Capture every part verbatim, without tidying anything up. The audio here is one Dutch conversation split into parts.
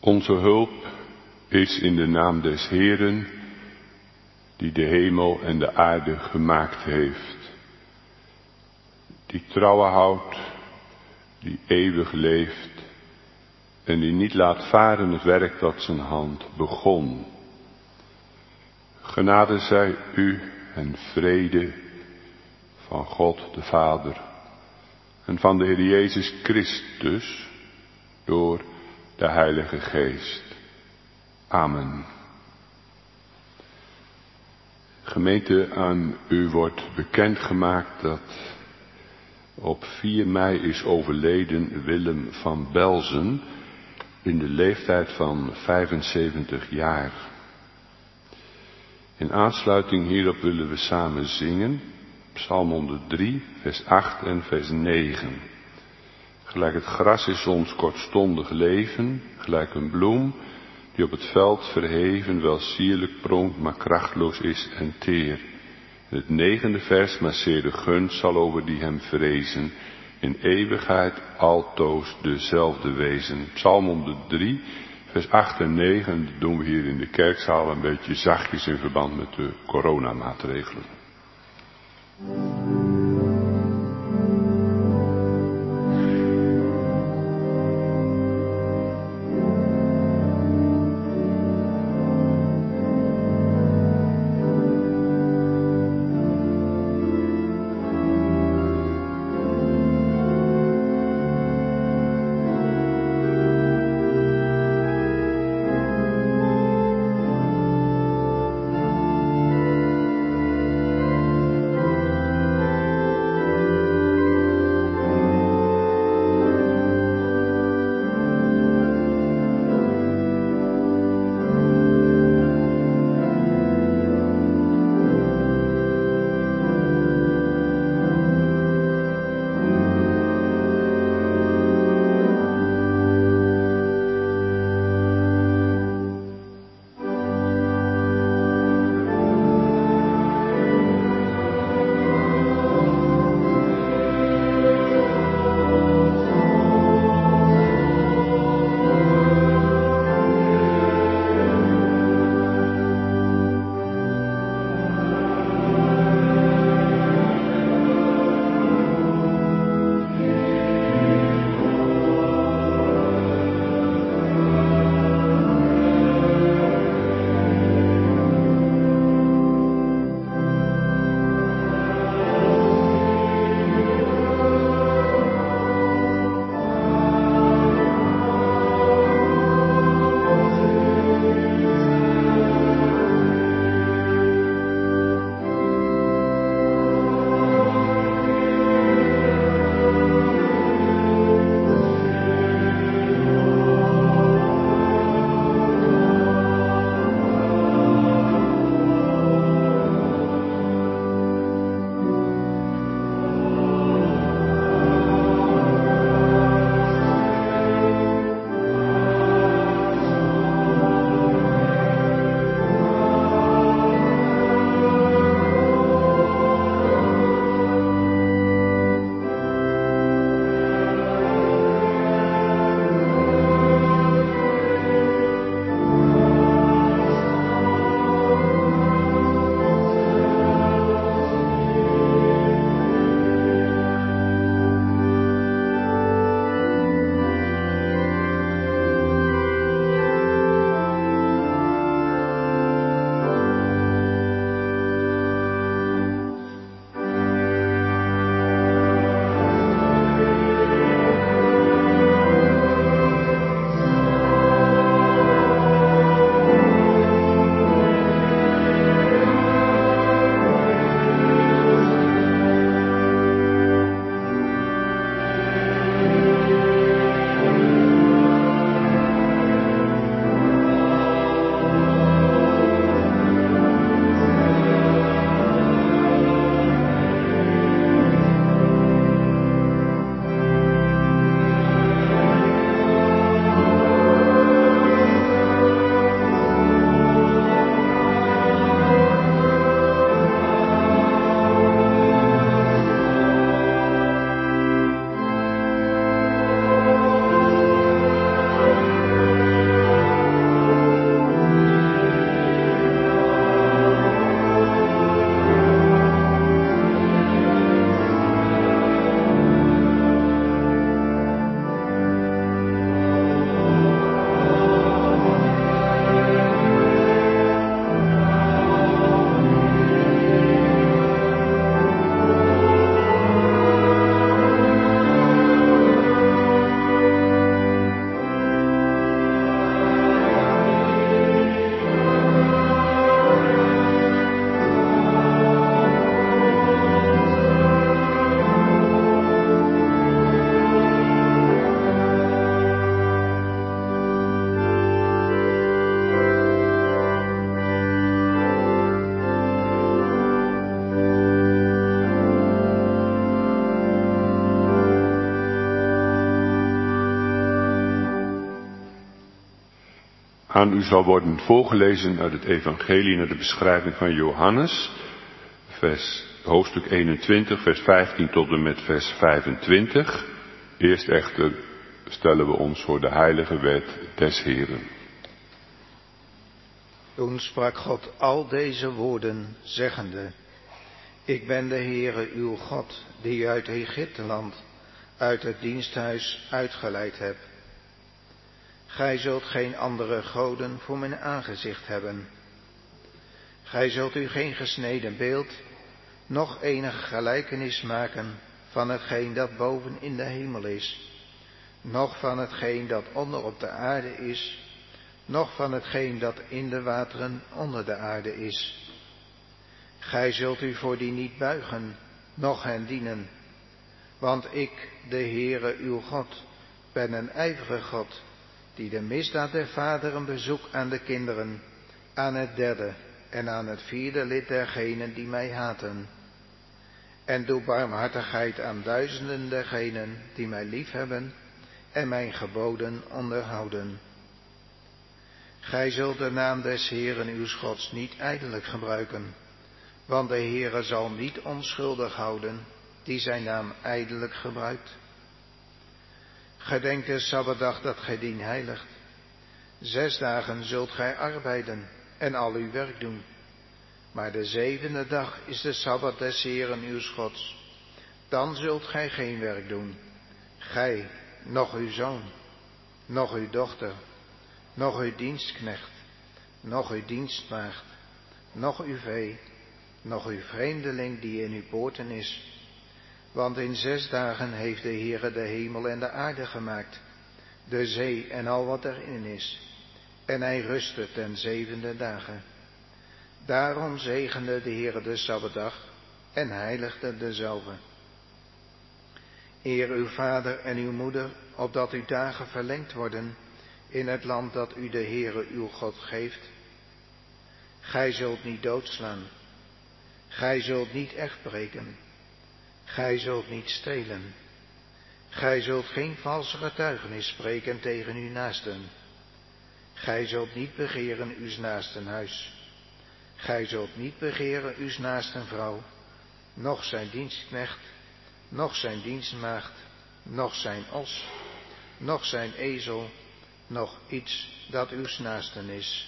Onze hulp is in de naam des Heeren, die de hemel en de aarde gemaakt heeft. Die trouwe houdt, die eeuwig leeft en die niet laat varen het werk dat zijn hand begon. Genade zij u en vrede van God de Vader en van de Heer Jezus Christus door de Heilige Geest. Amen. Gemeente, aan u wordt bekendgemaakt dat op vier mei is overleden Willem van Belzen in de leeftijd van vijfenzeventig jaar. In aansluiting hierop willen we samen zingen Psalm honderddrie, vers acht en vers negen. Gelijk het gras is ons kortstondig leven, gelijk een bloem die op het veld verheven wel sierlijk pronkt, maar krachtloos is en teer. In het negende vers, maar zeer de gunst zal over die hem vrezen, in eeuwigheid altoos dezelfde wezen. Psalm honderddrie, vers acht en negen, dat doen we hier in de kerkzaal een beetje zachtjes in verband met de coronamaatregelen. Amen. Aan u zal worden voorgelezen uit het evangelie naar de beschrijving van Johannes, vers, hoofdstuk eenentwintig, vers vijftien tot en met vers vijfentwintig. Eerst echter stellen we ons voor de heilige wet des Heren. Toen sprak God al deze woorden, zeggende: Ik ben de Heere uw God, die u uit Egypteland, uit het diensthuis uitgeleid heb. Gij zult geen andere goden voor mijn aangezicht hebben. Gij zult u geen gesneden beeld, noch enige gelijkenis maken van hetgeen dat boven in de hemel is, noch van hetgeen dat onder op de aarde is, noch van hetgeen dat in de wateren onder de aarde is. Gij zult u voor die niet buigen, noch hen dienen, want ik, de Heere uw God, ben een ijverige God, die de misdaad der vaderen bezoekt aan de kinderen, aan het derde en aan het vierde lid dergenen die mij haten. En doe barmhartigheid aan duizenden dergenen die mij liefhebben en mijn geboden onderhouden. Gij zult de naam des Heeren uws Gods niet ijdelijk gebruiken, want de Heere zal niet onschuldig houden die zijn naam ijdelijk gebruikt. Gedenk de Sabbatdag dat gij dien heiligt. Zes dagen zult gij arbeiden en al uw werk doen. Maar de zevende dag is de Sabbat des Heeren uws Gods. Dan zult gij geen werk doen, gij, noch uw zoon, noch uw dochter, noch uw dienstknecht, noch uw dienstmaagd, noch uw vee, noch uw vreemdeling die in uw poorten is. Want in zes dagen heeft de Heere de hemel en de aarde gemaakt, de zee en al wat erin is. En hij rustte ten zevende dagen. Daarom zegende de Heere de Sabbatdag en heiligde dezelve. Eer uw vader en uw moeder, opdat uw dagen verlengd worden in het land dat u de Heere uw God geeft. Gij zult niet doodslaan. Gij zult niet echt breken. Gij zult niet stelen. Gij zult geen valse getuigenis spreken tegen uw naasten. Gij zult niet begeren uws naasten huis. Gij zult niet begeren uws naasten vrouw, noch zijn dienstknecht, noch zijn dienstmaagd, noch zijn os, noch zijn ezel, noch iets dat uws naasten is.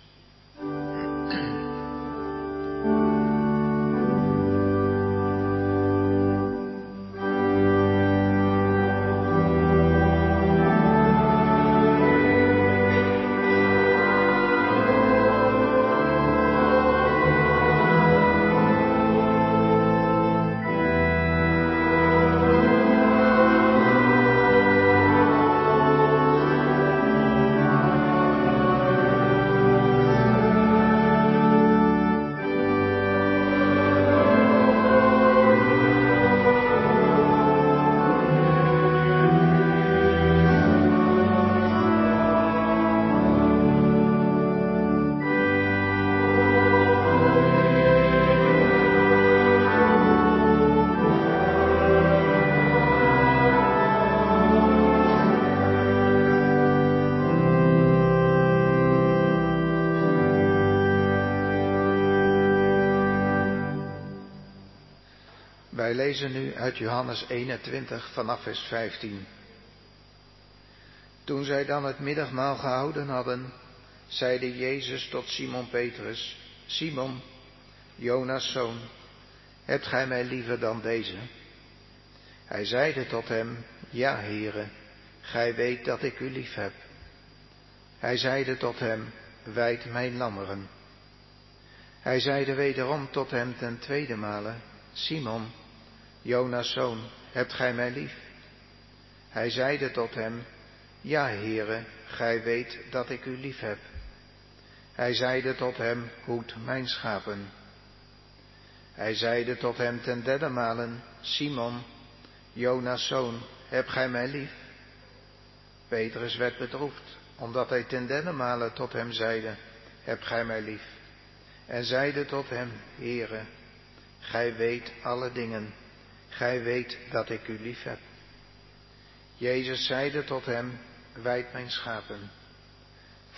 Wij lezen nu uit Johannes eenentwintig vanaf vers vijftien. Toen zij dan het middagmaal gehouden hadden, zeide Jezus tot Simon Petrus: Simon, Jonas' zoon, hebt gij mij liever dan deze? Hij zeide tot hem: Ja, Heere, gij weet dat ik u lief heb. Hij zeide tot hem: Wijd mijn lammeren. Hij zeide wederom tot hem ten tweede male: Simon, Jonas' zoon, hebt gij mij lief? Hij zeide tot hem: Ja, Heere, gij weet dat ik u lief heb. Hij zeide tot hem: Hoed mijn schapen. Hij zeide tot hem ten derde malen: Simon, Jonas' zoon, hebt gij mij lief? Petrus werd bedroefd, omdat hij ten derde male tot hem zeide: Hebt gij mij lief? En zeide tot hem: Heere, gij weet alle dingen. Gij weet dat ik u lief heb. Jezus zeide tot hem: Wijd mijn schapen.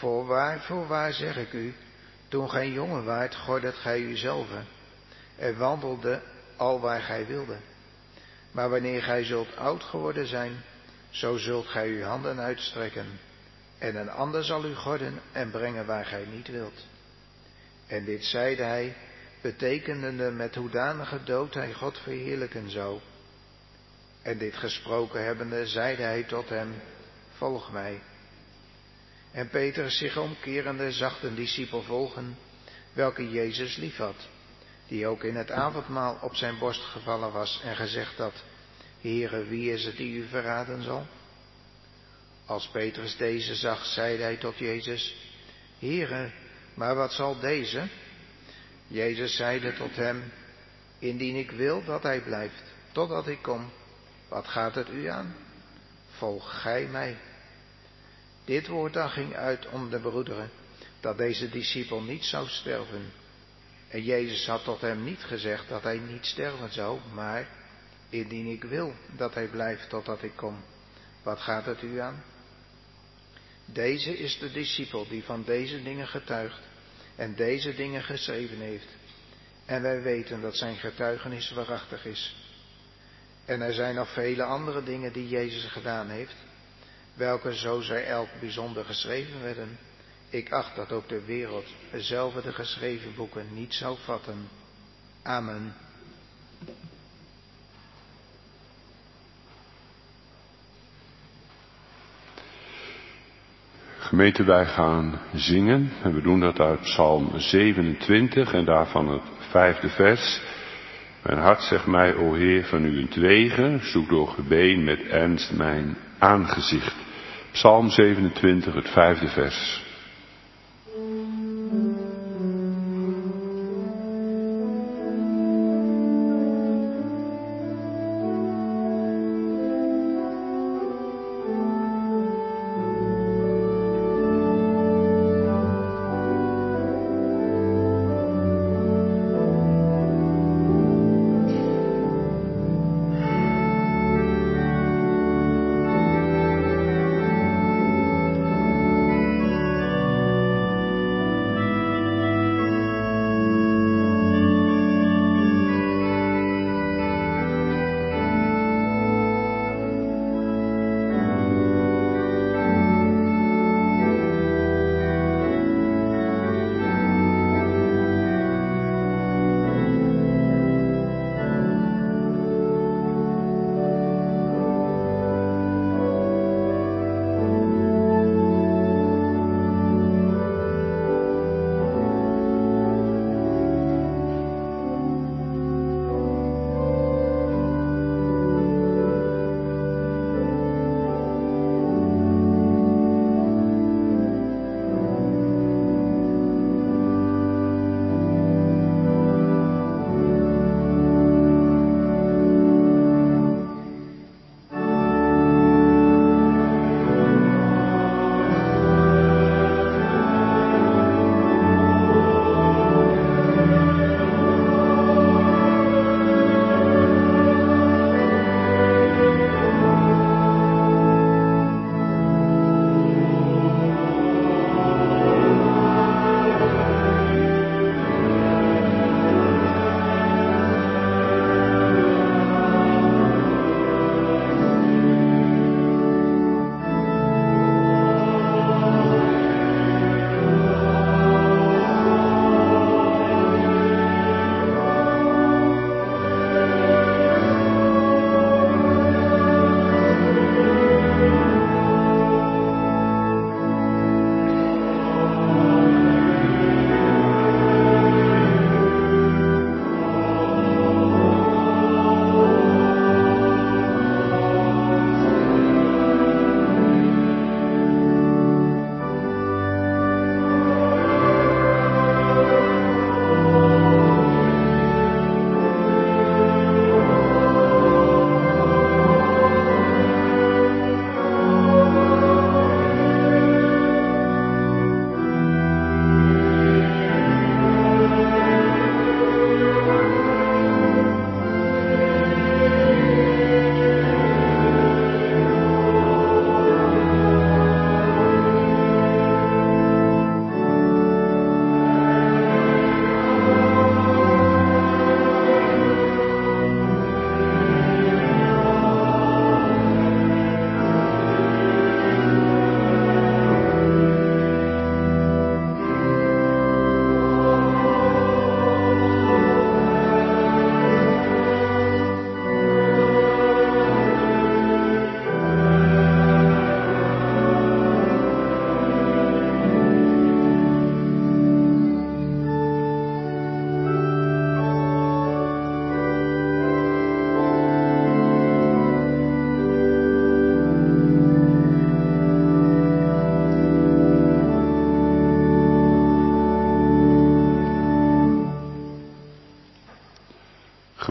Voorwaar, voorwaar zeg ik u, toen gij jongen waart, gordet gij uzelven en wandelde al waar gij wilde. Maar wanneer gij zult oud geworden zijn, zo zult gij uw handen uitstrekken, en een ander zal u gorden en brengen waar gij niet wilt. En dit zeide hij, betekenende met hoedanige dood hij God verheerlijken zou. En dit gesproken hebbende, zeide hij tot hem, volg mij. En Petrus zich omkerende zag een discipel volgen, welke Jezus liefhad, die ook in het avondmaal op zijn borst gevallen was en gezegd had, Heere, wie is het die u verraden zal? Als Petrus deze zag, zeide hij tot Jezus, Heere, maar wat zal deze? Jezus zeide tot hem, indien ik wil dat hij blijft, totdat ik kom, wat gaat het u aan? Volg gij mij. Dit woord dan ging uit om de broederen, dat deze discipel niet zou sterven. En Jezus had tot hem niet gezegd dat hij niet sterven zou, maar, indien ik wil dat hij blijft totdat ik kom, wat gaat het u aan? Deze is de discipel die van deze dingen getuigt en deze dingen geschreven heeft. En wij weten dat zijn getuigenis waarachtig is. En er zijn nog vele andere dingen die Jezus gedaan heeft, welke zo zij elk bijzonder geschreven werden. Ik acht dat ook de wereld zelf de geschreven boeken niet zou vatten. Amen. Gemeente, wij gaan zingen en we doen dat uit Psalm zevenentwintig en daarvan het vijfde vers. Mijn hart zegt mij, o Heer, van u wegen, zoek door gebeen met ernst mijn aangezicht. Psalm zevenentwintig, het vijfde vers.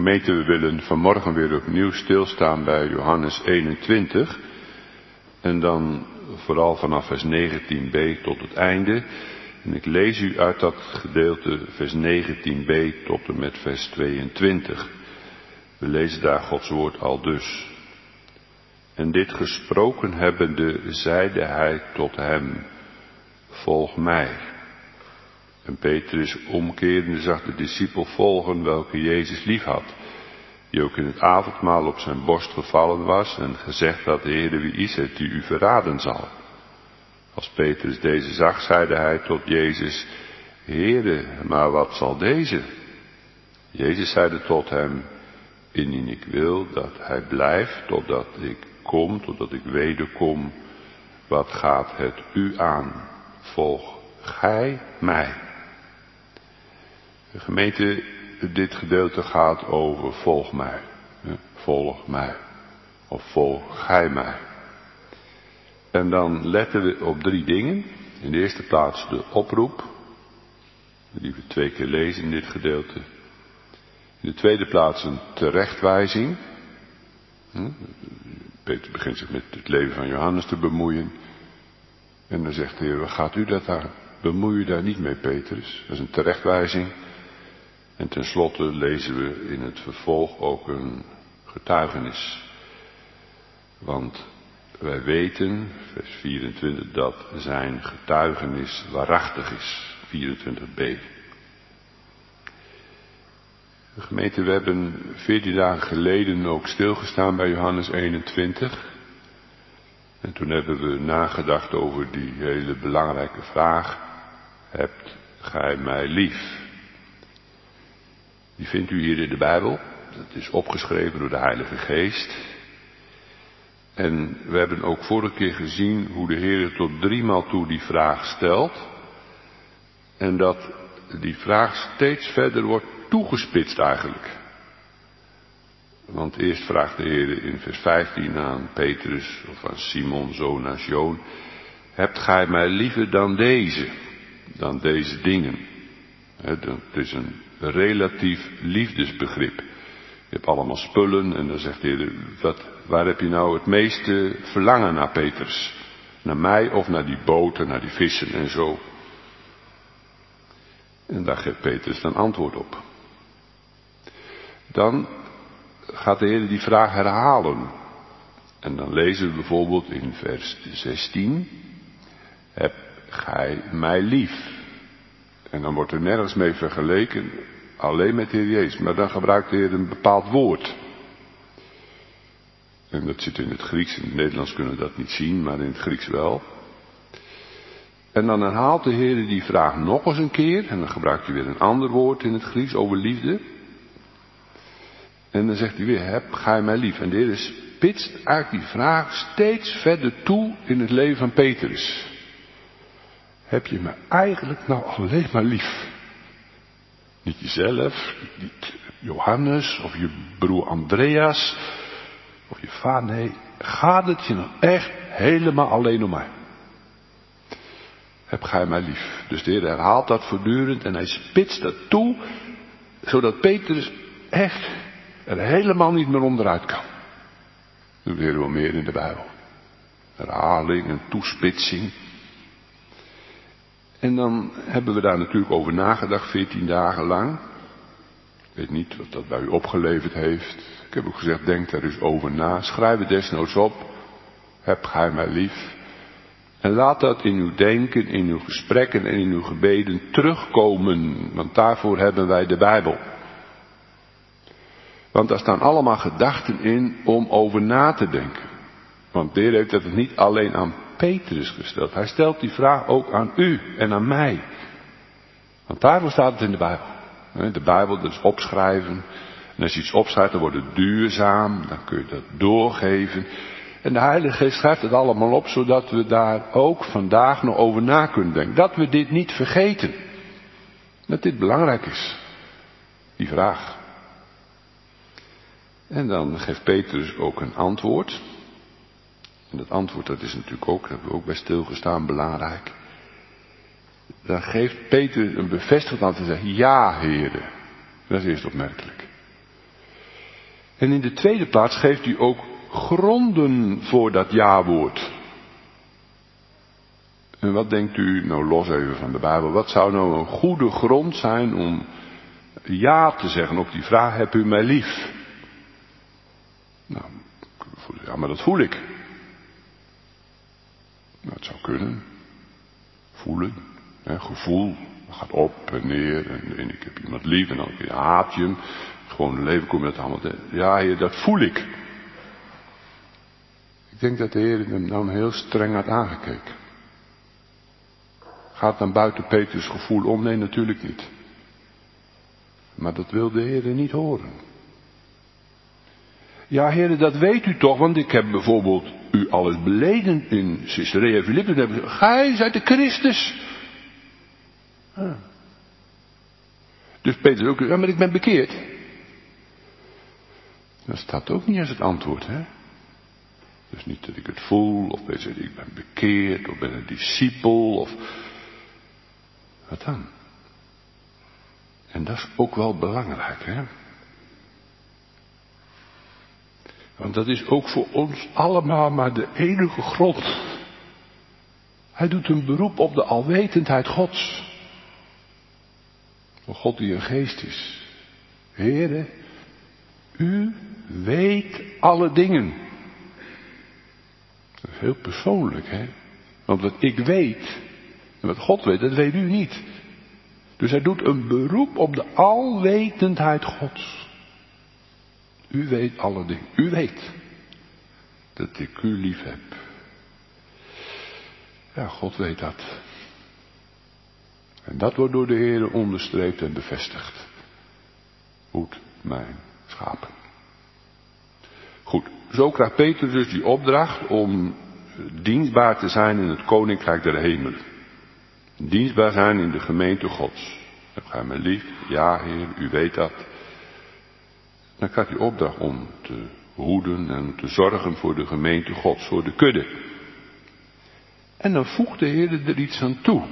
Gemeente, we willen vanmorgen weer opnieuw stilstaan bij Johannes eenentwintig. En dan vooral vanaf vers negentien b tot het einde. En ik lees u uit dat gedeelte vers negentien b tot en met vers tweeëntwintig. We lezen daar Gods woord aldus. En dit gesproken hebbende, zeide hij tot hem, volg mij. En Petrus omkerende zag de discipel volgen welke Jezus lief had, die ook in het avondmaal op zijn borst gevallen was en gezegd had, Heere, wie is het die u verraden zal? Als Petrus deze zag, zeide hij tot Jezus, Heere, maar wat zal deze? Jezus zeide tot hem, indien ik wil dat hij blijft totdat ik kom, totdat ik wederkom, wat gaat het u aan? Volg gij mij. De gemeente, dit gedeelte gaat over volg mij. Volg mij. Of volg gij mij. En dan letten we op drie dingen. In de eerste plaats de oproep, die we twee keer lezen in dit gedeelte. In de tweede plaats een terechtwijzing. Peter begint zich met het leven van Johannes te bemoeien. En dan zegt de Heer, wat gaat u dat aan? Bemoei je daar niet mee, Petrus. Dat is een terechtwijzing. En tenslotte lezen we in het vervolg ook een getuigenis. Want wij weten, vers vierentwintig, dat zijn getuigenis waarachtig is. vierentwintig b. De gemeente, we hebben veertien dagen geleden ook stilgestaan bij Johannes eenentwintig. En toen hebben we nagedacht over die hele belangrijke vraag, hebt gij mij lief? Die vindt u hier in de Bijbel. Dat is opgeschreven door de Heilige Geest. En we hebben ook vorige keer gezien hoe de Heer tot driemaal toe die vraag stelt. En dat die vraag steeds verder wordt toegespitst eigenlijk. Want eerst vraagt de Heer in vers vijftien aan Petrus of aan Simon, zoon aan Joon, hebt gij mij liever dan deze, dan deze dingen? Het is een relatief liefdesbegrip. Je hebt allemaal spullen en dan zegt de Heer, wat, waar heb je nou het meeste verlangen naar, Petrus? Naar mij of naar die boten, naar die vissen en zo? En daar geeft Petrus dan antwoord op. Dan gaat de Heer die vraag herhalen. En dan lezen we bijvoorbeeld in vers zestien. Heb gij mij lief? En dan wordt er nergens mee vergeleken, alleen met de Heer Jezus. Maar dan gebruikt de Heer een bepaald woord. En dat zit in het Grieks. In het Nederlands kunnen we dat niet zien, maar in het Grieks wel. En dan herhaalt de Heer die vraag nog eens een keer. En dan gebruikt hij weer een ander woord in het Grieks over liefde. En dan zegt hij weer, heb gij mij lief? En de Heer spitst uit die vraag steeds verder toe in het leven van Petrus. Heb je me eigenlijk nou alleen maar lief? Niet jezelf, niet Johannes of je broer Andreas of je vader. Nee, gaat het je nou echt helemaal alleen om mij? Heb gij mij lief? Dus de Heer herhaalt dat voortdurend en hij spitst dat toe, zodat Petrus echt er helemaal niet meer onderuit kan. Dat doet de Heer wel meer in de Bijbel. Herhaling en toespitsing. En dan hebben we daar natuurlijk over nagedacht, veertien dagen lang. Ik weet niet wat dat bij u opgeleverd heeft. Ik heb ook gezegd, denk daar eens over na. Schrijf het desnoods op. Heb gij mij lief? En laat dat in uw denken, in uw gesprekken en in uw gebeden terugkomen. Want daarvoor hebben wij de Bijbel. Want daar staan allemaal gedachten in om over na te denken. Want de Heer heeft dat niet alleen aan Petrus gesteld. Hij stelt die vraag ook aan u en aan mij. Want daarvoor staat het in de Bijbel. De Bijbel, dat is opschrijven. En als je iets opschrijft, dan wordt het duurzaam. Dan kun je dat doorgeven. En de Heilige Geest schrijft het allemaal op, zodat we daar ook vandaag nog over na kunnen denken. Dat we dit niet vergeten. Dat dit belangrijk is. Die vraag. En dan geeft Petrus ook een antwoord. En dat antwoord, dat is natuurlijk ook, daar hebben we ook bij stilgestaan, belangrijk. Dan geeft Petrus een bevestigend antwoord en zegt, ja, Heere. Dat is eerst opmerkelijk. En in de tweede plaats geeft hij ook gronden voor dat ja-woord. En wat denkt u, nou los even van de Bijbel, wat zou nou een goede grond zijn om ja te zeggen op die vraag, heb u mij lief? Nou, ja, maar dat voel ik. Nou, het zou kunnen. Voelen, hè, gevoel, dat gaat op en neer en, en ik heb iemand lief en dan haat je hem. Gewoon in leven kom je dat allemaal tegen. Ja, Heer, dat voel ik. Ik denk dat de Heer hem nou heel streng had aangekeken. Gaat dan buiten Petrus gevoel om? Nee, natuurlijk niet. Maar dat wil de Heer niet horen. Ja, Heer, dat weet u toch, want ik heb bijvoorbeeld u alles beleden in Caesarea Philippi. Dan hebben ze, gij zijt de Christus. Ah. Dus Petrus ook, ja, maar ik ben bekeerd. Dat staat ook niet als het antwoord, hè. Dus niet dat ik het voel, of Petrus zegt, ik ben bekeerd, of ben een discipel, of... Wat dan? En dat is ook wel belangrijk, hè. Want dat is ook voor ons allemaal maar de enige grond. Hij doet een beroep op de alwetendheid Gods. Van God die een geest is. Heere, u weet alle dingen. Dat is heel persoonlijk, hè. Want wat ik weet, en wat God weet, dat weet u niet. Dus hij doet een beroep op de alwetendheid Gods. U weet alle dingen. U weet dat ik u lief heb. Ja, God weet dat. En dat wordt door de Heer onderstreept en bevestigd. Hoed mijn schapen. Goed, zo krijgt Petrus dus die opdracht om dienstbaar te zijn in het koninkrijk der hemelen. Dienstbaar zijn in de gemeente Gods. Heb gij mij lief? Ja, Heer, u weet dat. Dan krijgt hij opdracht om te hoeden en te zorgen voor de gemeente Gods, voor de kudde. En dan voegt de Heer er iets aan toe.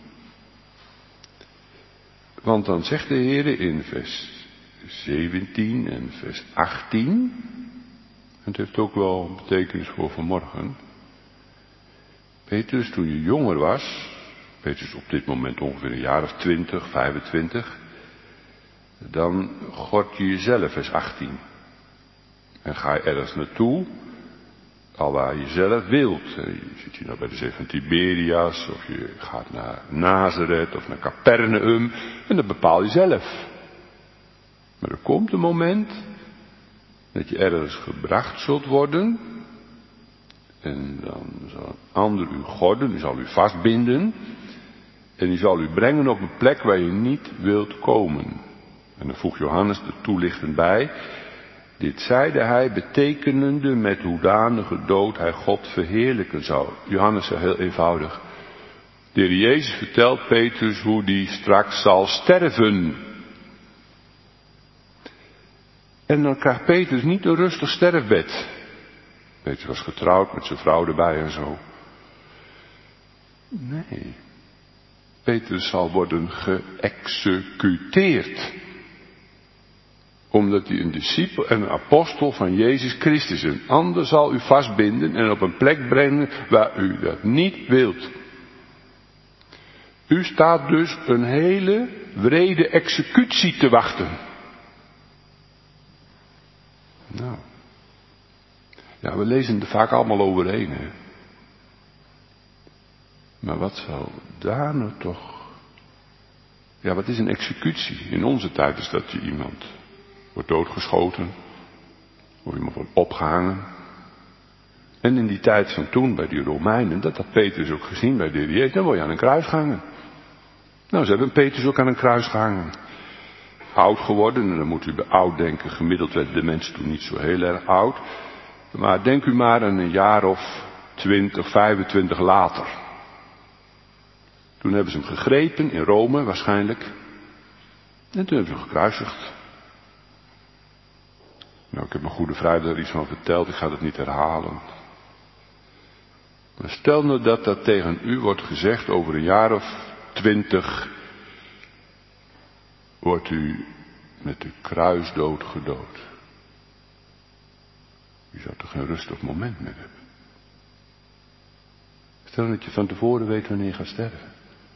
Want dan zegt de Heer in vers zeventien en vers achttien, en het heeft ook wel betekenis voor vanmorgen. Petrus, toen je jonger was, Petrus op dit moment ongeveer een jaar of twintig, vijfentwintig, dan gord je jezelf, vers achttien. En ga je ergens naartoe, al waar je zelf wilt. Je zit hier nou bij de zee van Tiberias, of je gaat naar Nazareth of naar Capernaum, en dat bepaal je zelf. Maar er komt een moment dat je ergens gebracht zult worden, en dan zal een ander u gorden, die zal u vastbinden, en die zal u brengen op een plek waar je niet wilt komen. En dan voegt Johannes er toelichtend bij, dit zeide hij betekenende met hoedanige dood hij God verheerlijken zou. Johannes zegt heel eenvoudig, de Heer Jezus vertelt Petrus hoe die straks zal sterven. En dan krijgt Petrus niet een rustig sterfbed. Petrus was getrouwd met zijn vrouw erbij en zo. Nee. Petrus zal worden geëxecuteerd. Omdat hij een discipel en een apostel van Jezus Christus is. Een ander zal u vastbinden en op een plek brengen waar u dat niet wilt. U staat dus een hele wrede executie te wachten. Nou. Ja, we lezen er vaak allemaal overheen, hè. Maar wat zou daar nou toch... Ja, wat is een executie? In onze tijd is dat je iemand wordt doodgeschoten. Of iemand wordt opgehangen. En in die tijd van toen, bij die Romeinen, dat had Petrus ook gezien bij de Heer Jezus, dan word je aan een kruis gehangen. Nou, ze hebben Petrus ook aan een kruis gehangen. Oud geworden, en dan moet u bij oud denken, gemiddeld werden de mensen toen niet zo heel erg oud. Maar denk u maar aan een jaar of twintig, vijfentwintig later. Toen hebben ze hem gegrepen, in Rome waarschijnlijk. En toen hebben ze hem gekruisigd. Nou, ik heb mijn goede vrijdag er iets van verteld, ik ga het niet herhalen. Maar stel nou dat dat tegen u wordt gezegd, over een jaar of twintig wordt u met de kruisdood gedood. Je zou toch geen rustig moment meer hebben. Stel dat je van tevoren weet wanneer je gaat sterven.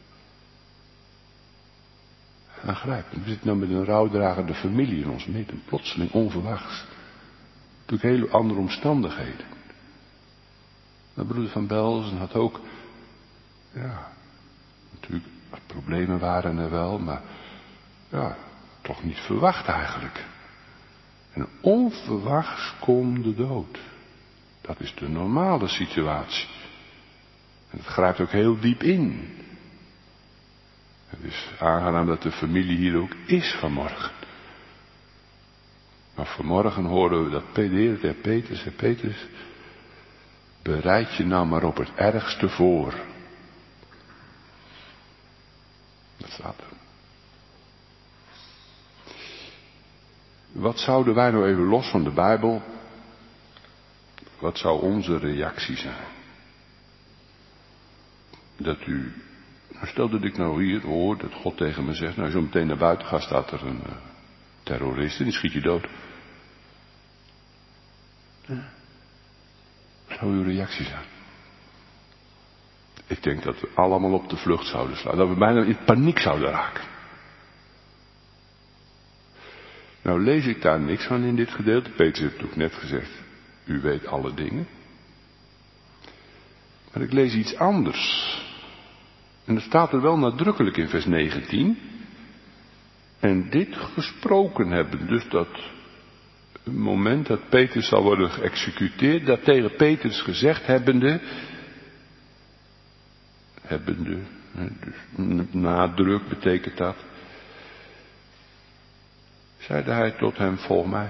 Aangrijpend. We zitten nou met een rouwdragende familie in ons midden. Plotseling onverwachts. Natuurlijk hele andere omstandigheden. Mijn broeder van Belzen had ook, ja, natuurlijk, problemen waren er wel, maar ja, toch niet verwacht eigenlijk. En onverwachts komt de dood. Dat is de normale situatie. En het grijpt ook heel diep in. Het is aangenaam dat de familie hier ook is vanmorgen. Maar vanmorgen horen we dat Peter en Petrus en Petrus, bereid je nou maar op het ergste voor. Dat staat er. Wat zouden wij nou even los van de Bijbel, wat zou onze reactie zijn? Dat u, stel dat ik nou hier hoor dat God tegen me zegt, nou zo meteen naar buiten gaat, staat er een uh, terrorist en die schiet je dood. Ja. Wat zou uw reactie zijn? Ik denk dat we allemaal op de vlucht zouden slaan, dat we bijna in paniek zouden raken. Nou lees ik daar niks van in dit gedeelte. Petrus heeft ook net gezegd, u weet alle dingen. Maar ik lees iets anders. En dat staat er wel nadrukkelijk in vers negentien. En dit gesproken hebben, dus dat moment dat Petrus zal worden geëxecuteerd, dat tegen Petrus gezegd hebbende, hebbende, dus nadruk betekent dat, zeide hij tot hem, volg mij.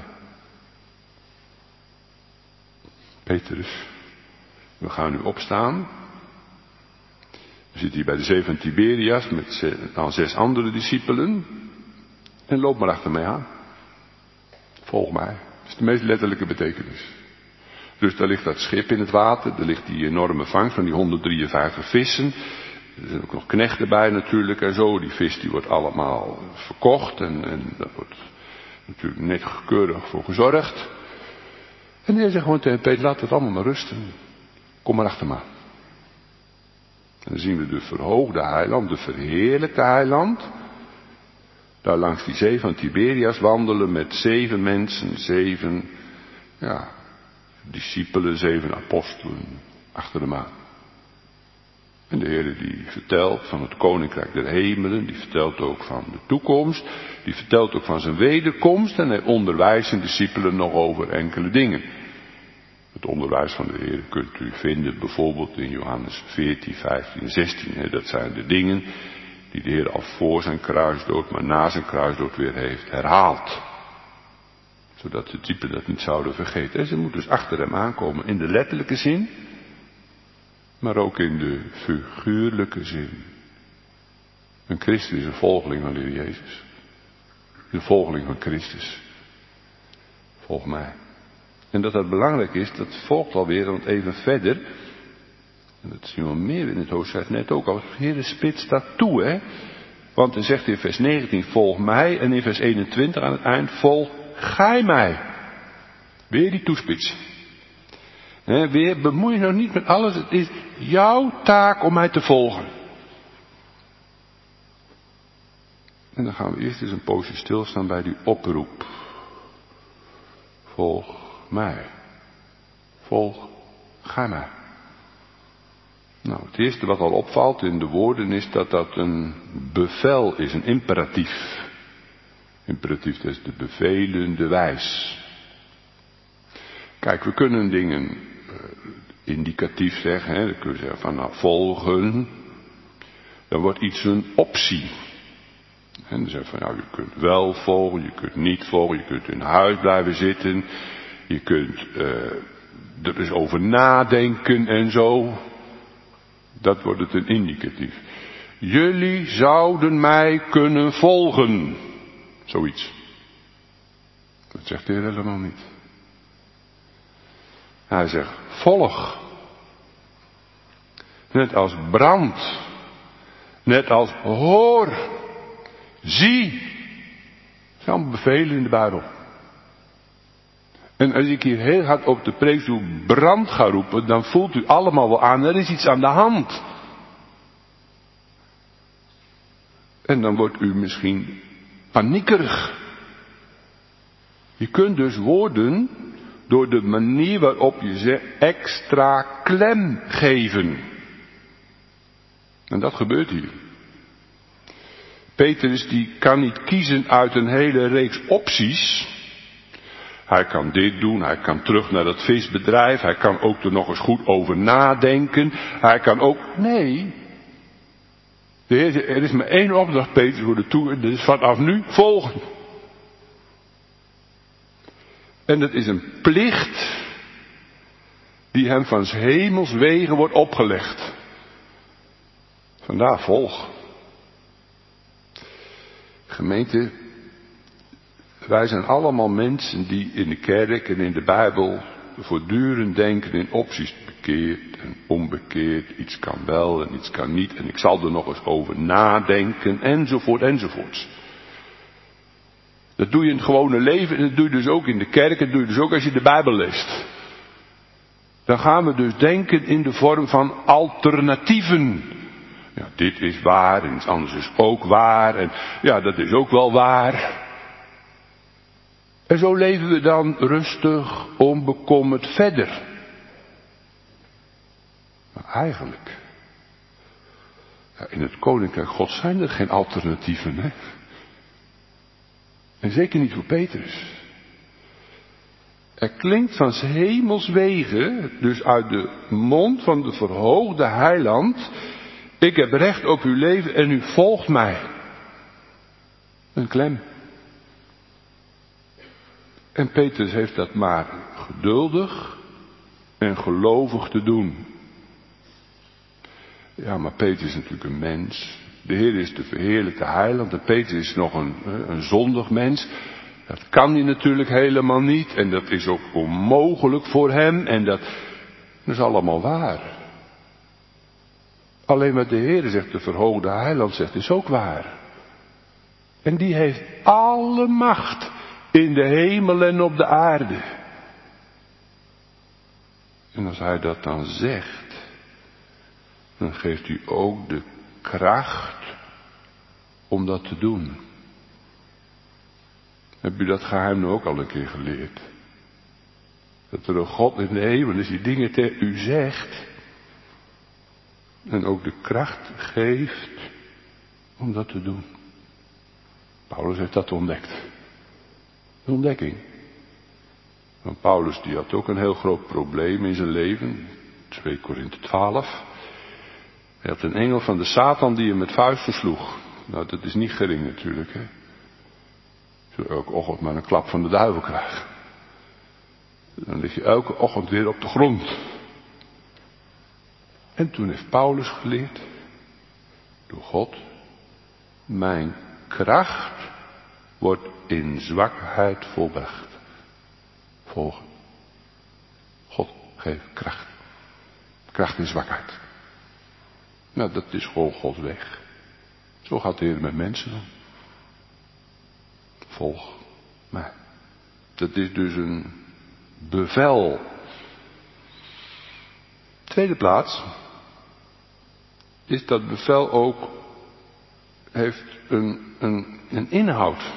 Petrus, we gaan nu opstaan. We zitten hier bij de zee van Tiberias met dan zes andere discipelen. En loop maar achter mij aan. Volg mij. Dat is de meest letterlijke betekenis. Dus daar ligt dat schip in het water. Daar ligt die enorme vangst van die honderddrieënvijftig vissen. Er zijn ook nog knechten bij natuurlijk en zo. Die vis die wordt allemaal verkocht. En, en daar wordt natuurlijk net keurig voor gezorgd. En hij zegt gewoon tegen Peter, laat het allemaal maar rusten. Kom maar achter me aan. En dan zien we de verhoogde heiland, de verheerlijkte heiland. Daar langs die zee van Tiberias wandelen met zeven mensen, zeven, ja, discipelen, zeven apostelen achter hem aan. En de Heer die vertelt van het koninkrijk der hemelen, die vertelt ook van de toekomst, die vertelt ook van zijn wederkomst en hij onderwijst zijn discipelen nog over enkele dingen. Het onderwijs van de Heer kunt u vinden bijvoorbeeld in Johannes veertien, vijftien, zestien. Dat zijn de dingen die de Heer al voor zijn kruisdood, maar na zijn kruisdood weer heeft herhaald. Zodat de discipelen dat niet zouden vergeten. En ze moeten dus achter hem aankomen in de letterlijke zin, maar ook in de figuurlijke zin. Een christen is een volgeling van de Heer Jezus. Een volgeling van Christus. Volg mij. En dat dat belangrijk is, dat volgt alweer, want even verder, en dat zien we meer in het hoofdstuk net ook al, de Heer spitst dat toe, hè. Want hij zegt in vers negentien, volg mij, en in vers eenentwintig aan het eind, volg gij mij. Weer die toespitsing. He, weer, bemoei je nou niet met alles, het is jouw taak om mij te volgen. En dan gaan we eerst eens een poosje stilstaan bij die oproep. Volg mij. Volg gij mij. Nou, het eerste wat al opvalt in de woorden is dat dat een bevel is, een imperatief. Imperatief, dat is de bevelende wijs. Kijk, we kunnen dingen uh, indicatief zeggen, hè. Dan kun je zeggen van nou volgen. Dan wordt iets een optie. En dan zeg je van nou, je kunt wel volgen, je kunt niet volgen, je kunt in huis blijven zitten. Je kunt uh, er eens over nadenken en zo. Dat wordt het een indicatief. Jullie zouden mij kunnen volgen. Zoiets. Dat zegt hij helemaal niet. Hij zegt volg. Net als brand. Net als hoor. Zie. Dat zijn allemaal bevelen in de Bijbel. En als ik hier heel hard op de preekstoel brand ga roepen, dan voelt u allemaal wel aan, er is iets aan de hand. En dan wordt u misschien paniekerig. Je kunt dus worden, door de manier waarop je ze extra klem geven. En dat gebeurt hier. Petrus die kan niet kiezen uit een hele reeks opties. Hij kan dit doen, hij kan terug naar dat visbedrijf, hij kan ook er nog eens goed over nadenken. Hij kan ook, nee. De Heer zegt, er is maar één opdracht, Petrus, voor de toer, dat is vanaf nu volgen. En dat is een plicht die hem van 's hemels wegen wordt opgelegd. Vandaar volg. Gemeente, wij zijn allemaal mensen die in de kerk en in de Bijbel voortdurend denken in opties, bekeerd en onbekeerd, iets kan wel en iets kan niet en ik zal er nog eens over nadenken enzovoort enzovoorts. Dat doe je in het gewone leven en dat doe je dus ook in de kerk en dat doe je dus ook als je de Bijbel leest. Dan gaan we dus denken in de vorm van alternatieven. Ja, dit is waar en iets anders is ook waar en ja, dat is ook wel waar. En zo leven we dan rustig, onbekommerd verder. Maar eigenlijk, ja, in het Koninkrijk Gods zijn er geen alternatieven, hè? En zeker niet voor Petrus. Er klinkt van 's hemels wegen, dus uit de mond van de verhoogde heiland, ik heb recht op uw leven en u volgt mij. Een klem. En Petrus heeft dat maar geduldig en gelovig te doen. Ja, maar Petrus is natuurlijk een mens. De Heer is de verheerlijkte heiland en Petrus is nog een, een zondig mens. Dat kan hij natuurlijk helemaal niet en dat is ook onmogelijk voor hem en dat, dat is allemaal waar. Alleen wat de Heer zegt, de verhoogde heiland zegt, is ook waar. En die heeft alle macht in de hemel en op de aarde. En als hij dat dan zegt, dan geeft hij ook de kracht om dat te doen. Heb u dat geheim nou ook al een keer geleerd? Dat er een God in de hemel is die dingen tegen u zegt. En ook de kracht geeft om dat te doen. Paulus heeft dat ontdekt. Een ontdekking. Want Paulus die had ook een heel groot probleem in zijn leven. twee Korinthe twaalf. Hij had een engel van de Satan die hem met vuisten sloeg. Nou, dat is niet gering natuurlijk, hè. Zul je elke ochtend maar een klap van de duivel krijgen. Dan lig je elke ochtend weer op de grond. En toen heeft Paulus geleerd, door God, mijn kracht wordt in zwakheid volbracht. Volgen. God geeft kracht. Kracht in zwakheid. Nou, dat is gewoon Gods weg. Zo gaat de Heer met mensen om. Volg mij. Dat is dus een bevel. Tweede plaats is dat bevel ook heeft een, een, een inhoud.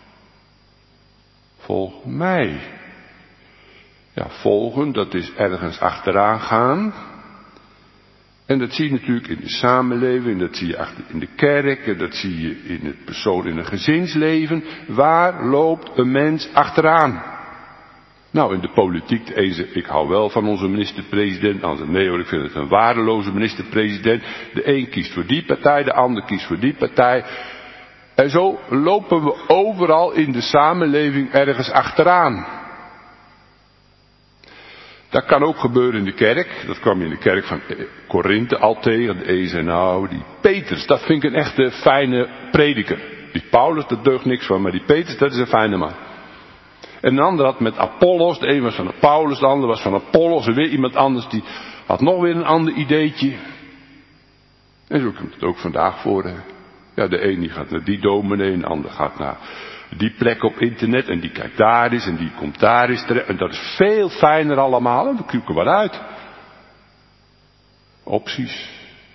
Volg mij. Ja, volgen, dat is ergens achteraan gaan. En dat zie je natuurlijk in de samenleving, dat zie je achter in de kerk, en dat zie je in het persoon in een gezinsleven. Waar loopt een mens achteraan? Nou, in de politiek, de een zegt, ik hou wel van onze minister-president, de ander nee hoor, ik vind het een waardeloze minister-president. De een kiest voor die partij, de ander kiest voor die partij. En zo lopen we overal in de samenleving ergens achteraan. Dat kan ook gebeuren in de kerk. Dat kwam in de kerk van Korinthe al tegen. De een zei, nou, die Petrus, dat vind ik een echte fijne prediker. Die Paulus, dat deugt niks van, maar die Petrus, dat is een fijne man. En een ander had met Apollos, de een was van Paulus, de ander was van Apollos. En weer iemand anders, die had nog weer een ander ideetje. En zo komt het ook vandaag voor. Hè. Ja, de een die gaat naar die dominee, en de ander gaat naar die plek op internet, en die kijkt daar eens, en die komt daar eens terecht. En dat is veel fijner allemaal, en we kruiken wat uit. Opties.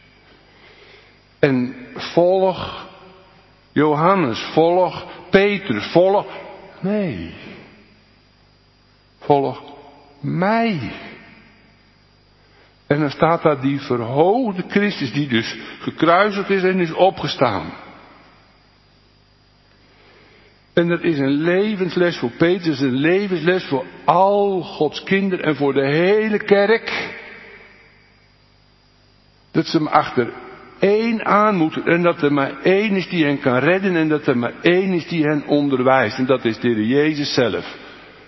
En volg Johannes, volg Petrus, volg... Nee. Volg mij. En dan staat daar die verhoogde Christus, die dus gekruisigd is en is opgestaan. En dat is een levensles voor Petrus, een levensles voor al Gods kinderen en voor de hele kerk. Dat ze hem achter één aan moeten en dat er maar één is die hen kan redden en dat er maar één is die hen onderwijst. En dat is de Heer Jezus zelf.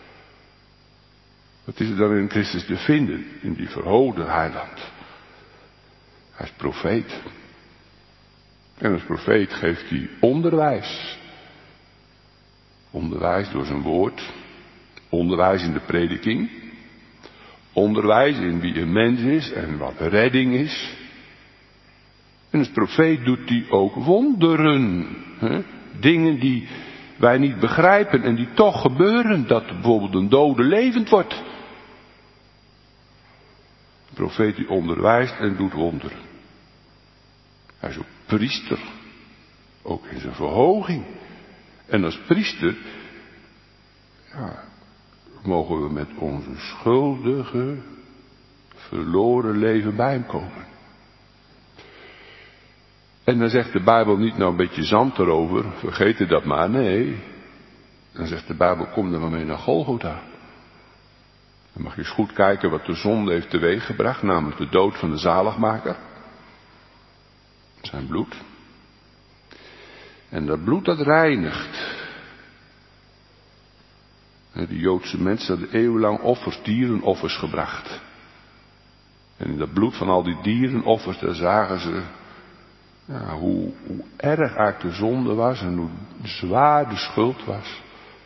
Wat is er dan in Christus te vinden, in die verhoogde heiland? Hij is profeet. En als profeet geeft hij onderwijs. Onderwijs door zijn woord. Onderwijs in de prediking. Onderwijs in wie een mens is en wat redding is. En als profeet doet hij ook wonderen. Hè? Dingen die wij niet begrijpen en die toch gebeuren. Dat bijvoorbeeld een dode levend wordt. Een profeet die onderwijst en doet wonderen. Hij is ook priester. Ook in zijn verhoging. En als priester, ja, mogen we met onze schuldige, verloren leven bij hem komen. En dan zegt de Bijbel niet nou een beetje zand erover, vergeet dat maar, nee. Dan zegt de Bijbel, kom er maar mee naar Golgotha. Dan mag je eens goed kijken wat de zonde heeft teweeggebracht, namelijk de dood van de zaligmaker. Zijn bloed. En dat bloed dat reinigt. De Joodse mensen hadden eeuwenlang offers, dierenoffers gebracht. En in dat bloed van al die dierenoffers, daar zagen ze ja, hoe, hoe erg eigenlijk de zonde was en hoe zwaar de schuld was.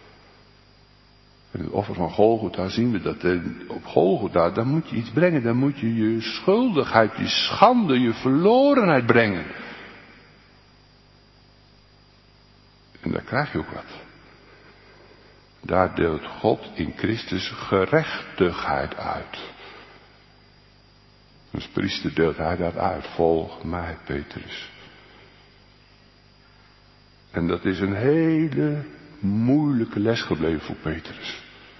En in het offer van Golgotha zien we dat. En op Golgotha, dan moet je iets brengen. Dan moet je je schuldigheid, je schande, je verlorenheid brengen. En daar krijg je ook wat. Daar deelt God in Christus gerechtigheid uit. Als priester deelt hij dat uit. Volg mij, Petrus. En dat is een hele moeilijke les gebleven voor Petrus.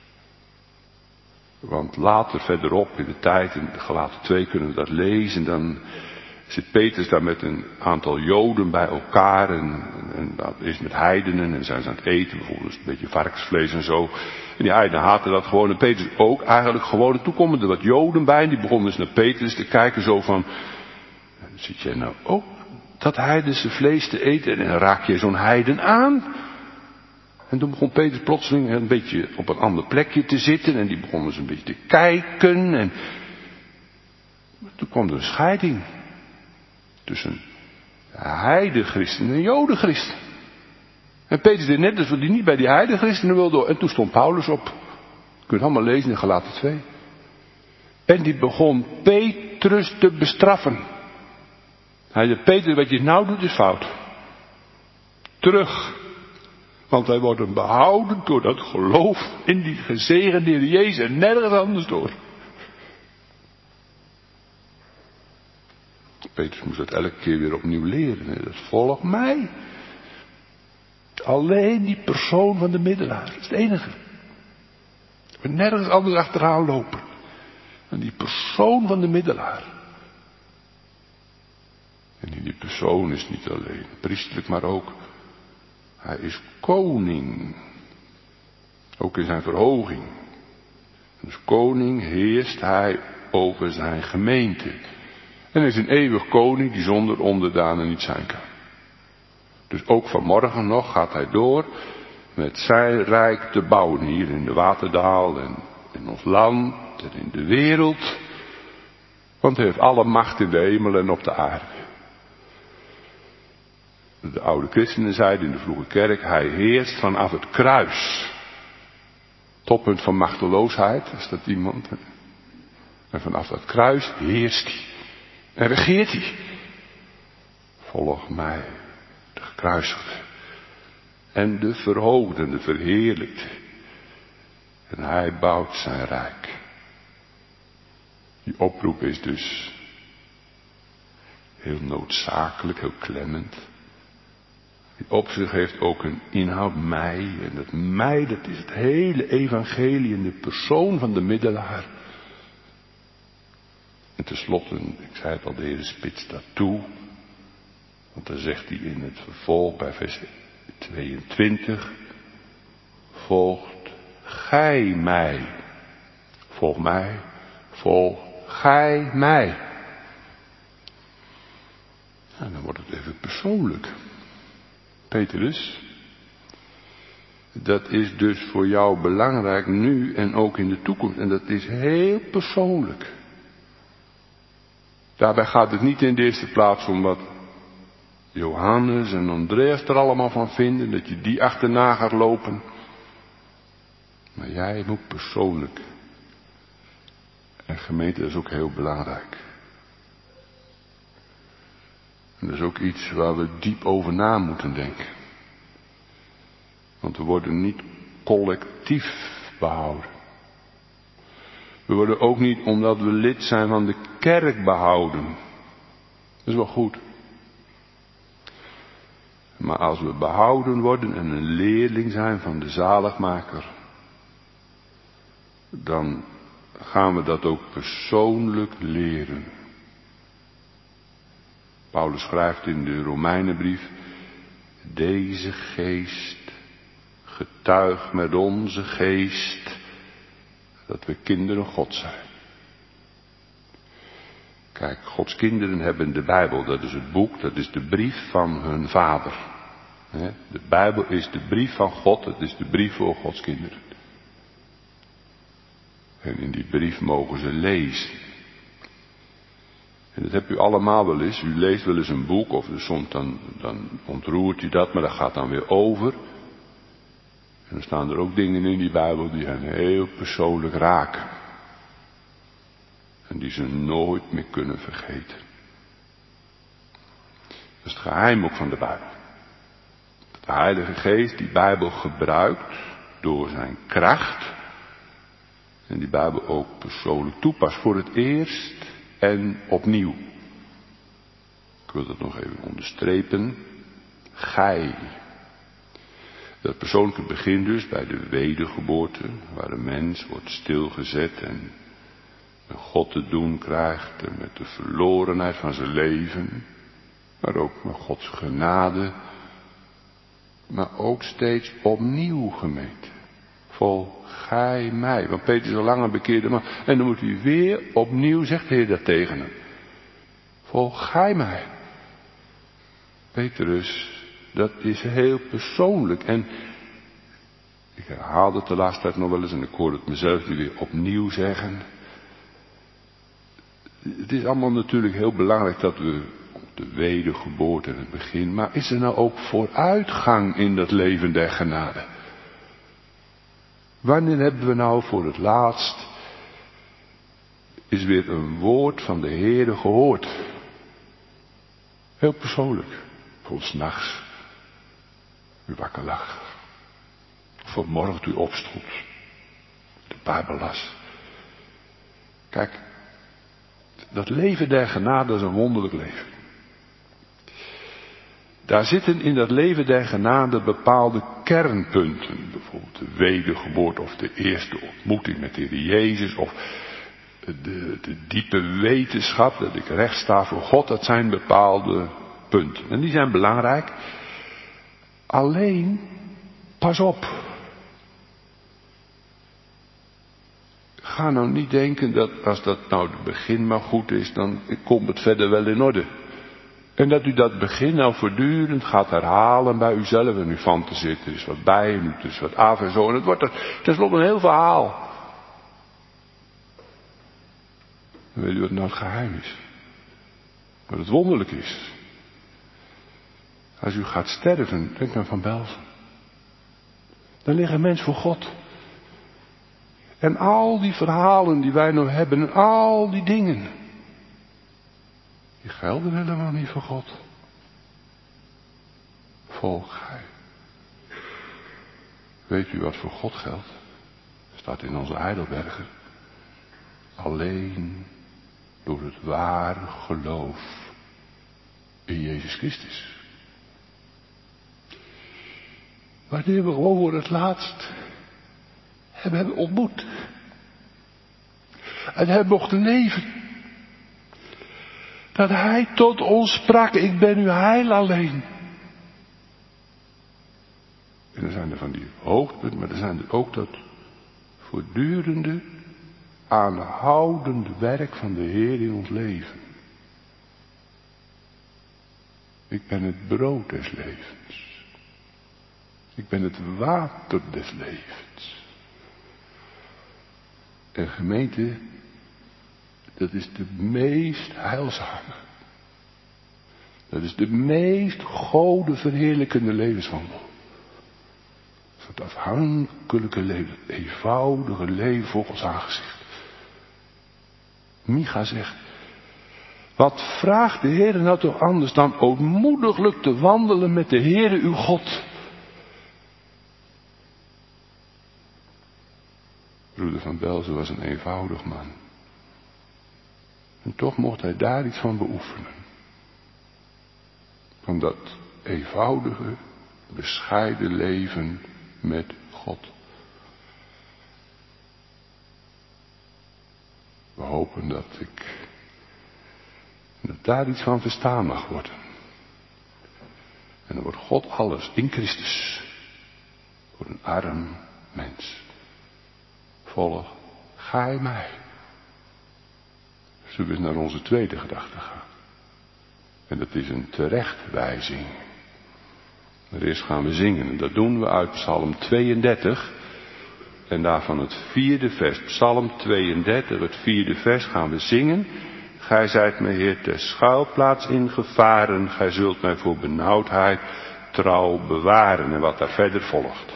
Want later verderop in de tijd, in Galaten twee kunnen we dat lezen, dan zit Petrus daar met een aantal Joden bij elkaar en, en dat is met heidenen en zijn ze aan het eten, bijvoorbeeld een beetje varkensvlees en zo. En die heidenen haten dat gewoon en Petrus ook eigenlijk gewoon. En toen komen er wat Joden bij en die begonnen dus naar Petrus te kijken zo van, zit jij nou ook dat heidense vlees te eten en raak je zo'n heiden aan? En toen begon Petrus plotseling een beetje op een ander plekje te zitten en die begonnen dus een beetje te kijken en toen kwam er een scheiding. Tussen heidenchristenen en jodenchristenen. En Petrus deed net alsof hij niet bij die heidenchristenen wilde. En toen stond Paulus op. Je kunt het allemaal lezen in Galaten twee. En die begon Petrus te bestraffen. Hij zei, Petrus, wat je nou doet is fout. Terug. Want wij worden behouden door dat geloof in die gezegende Heer Jezus en nergens anders door. Petrus moest dat elke keer weer opnieuw leren. Dat volgt mij. Alleen die persoon van de middelaar. Dat is het enige. We nergens anders achteraan lopen. En die persoon van de middelaar. En die persoon is niet alleen priesterlijk, maar ook, hij is koning. Ook in zijn verhoging. Dus koning heerst hij over zijn gemeente. En hij is een eeuwig koning die zonder onderdanen niet zijn kan. Dus ook vanmorgen nog gaat hij door met zijn rijk te bouwen. Hier in de Waterdaal en in ons land en in de wereld. Want hij heeft alle macht in de hemel en op de aarde. De oude christenen zeiden in de vroege kerk, hij heerst vanaf het kruis. Toppunt van machteloosheid, is dat iemand. En vanaf dat kruis heerst hij. En regeert hij. Volg mij. De gekruisigde. En de verhoogde en de verheerlijkte. En hij bouwt zijn rijk. Die oproep is dus heel noodzakelijk, heel klemmend. Die op zich heeft ook een inhoud, mij. En dat mij, dat is het hele evangelie in de persoon van de middelaar. En tenslotte, ik zei het al, de Heer spitst dat toe. Want dan zegt hij in het vervolg bij vers tweeëntwintig. Volgt gij mij. Volg mij. Volg gij mij. En dan wordt het even persoonlijk. Petrus, dat is dus voor jou belangrijk nu en ook in de toekomst. En dat is heel persoonlijk. Daarbij gaat het niet in de eerste plaats om wat Johannes en Andreas er allemaal van vinden, dat je die achterna gaat lopen. Maar jij moet persoonlijk. En gemeente, dat is ook heel belangrijk. En dat is ook iets waar we diep over na moeten denken. Want we worden niet collectief behouden. We worden ook niet omdat we lid zijn van de kerk behouden. Dat is wel goed. Maar als we behouden worden en een leerling zijn van de zaligmaker, dan gaan we dat ook persoonlijk leren. Paulus schrijft in de Romeinenbrief, deze geest getuigt met onze geest dat we kinderen God zijn. Kijk, Gods kinderen hebben de Bijbel, dat is het boek, dat is de brief van hun vader. De Bijbel is de brief van God, het is de brief voor Gods kinderen. En in die brief mogen ze lezen. En dat hebt u allemaal wel eens. U leest wel eens een boek of soms dan, dan ontroert u dat, maar dat gaat dan weer over. En dan staan er ook dingen in die Bijbel die hen heel persoonlijk raken. En die ze nooit meer kunnen vergeten. Dat is het geheim ook van de Bijbel. De Heilige Geest die Bijbel gebruikt door zijn kracht. En die Bijbel ook persoonlijk toepast voor het eerst en opnieuw. Ik wil dat nog even onderstrepen. Gij. Dat persoonlijke begint dus bij de wedergeboorte, waar een mens wordt stilgezet en met God te doen krijgt en met de verlorenheid van zijn leven, maar ook met Gods genade, maar ook steeds opnieuw gemeente. Volg gij mij. Want Peter is al lang een bekeerde man. En dan moet hij weer opnieuw, zegt de Heer dat tegen hem. Volg gij mij. Petrus, dat is heel persoonlijk. En ik herhaal het de laatste tijd nog wel eens en ik hoor het mezelf nu weer opnieuw zeggen. Het is allemaal natuurlijk heel belangrijk dat we de wedergeboorte in het begin, maar is er nou ook vooruitgang in dat leven der genade? Wanneer hebben we nou voor het laatst is weer een woord van de Heere gehoord? Heel persoonlijk. Bijvoorbeeld 's nachts. U wakker lag. Of vanmorgen toen u opstond. De Bijbel las. Kijk, dat leven der genade is een wonderlijk leven. Daar zitten in dat leven der genade bepaalde kernpunten. Bijvoorbeeld de wedergeboorte of de eerste ontmoeting met de Heer Jezus. Of de, de diepe wetenschap dat ik recht sta voor God. Dat zijn bepaalde punten. En die zijn belangrijk. Alleen, pas op. Ga nou niet denken dat als dat nou het begin maar goed is, dan komt het verder wel in orde. En dat u dat begin nou voortdurend gaat herhalen bij uzelf. En u fantaseert, er is wat bij en er is wat af en zo. En het wordt er tenslotte een heel verhaal. En weet u wat nou het geheim is? Wat het wonderlijk is. Als u gaat sterven, denk aan Van Belzen. Dan ligt een mens voor God. En al die verhalen die wij nou hebben en al die dingen. Die gelden helemaal niet voor God. volk gij. Weet u wat voor God geldt? Staat in onze Heidelberger. Alleen door het ware geloof in Jezus Christus. Wanneer we gewoon voor het laatst hem hebben ontmoet. En hem mochten leven. Dat hij tot ons sprak, ik ben uw heil alleen. En dan zijn er van die hoogtepunten, maar er zijn er ook dat voortdurende, aanhoudende werk van de Heer in ons leven. Ik ben het brood des levens. Ik ben het water des levens. En gemeente, dat is de meest heilzame. Dat is de meest godenverheerlijkende levenswandel. Het afhankelijke leven, het eenvoudige leven volgens aangezicht. Micha zegt, wat vraagt de Heer nou toch anders dan ootmoediglijk te wandelen met de Heere uw God? Broeder van Belzen was een eenvoudig man. En toch mocht hij daar iets van beoefenen. Van dat eenvoudige, bescheiden leven met God. We hopen dat ik, dat daar iets van verstaan mag worden. En dan wordt God alles in Christus. Voor een arm mens. Volg gij mij. Zullen we eens naar onze tweede gedachte gaan. En dat is een terechtwijzing. Maar eerst gaan we zingen. En dat doen we uit Psalm tweeëndertig. En daarvan het vierde vers. Psalm tweeëndertig, het vierde vers gaan we zingen. Gij zijt mij Heer ter schuilplaats ingevaren. Gij zult mij voor benauwdheid trouw bewaren. En wat daar verder volgt.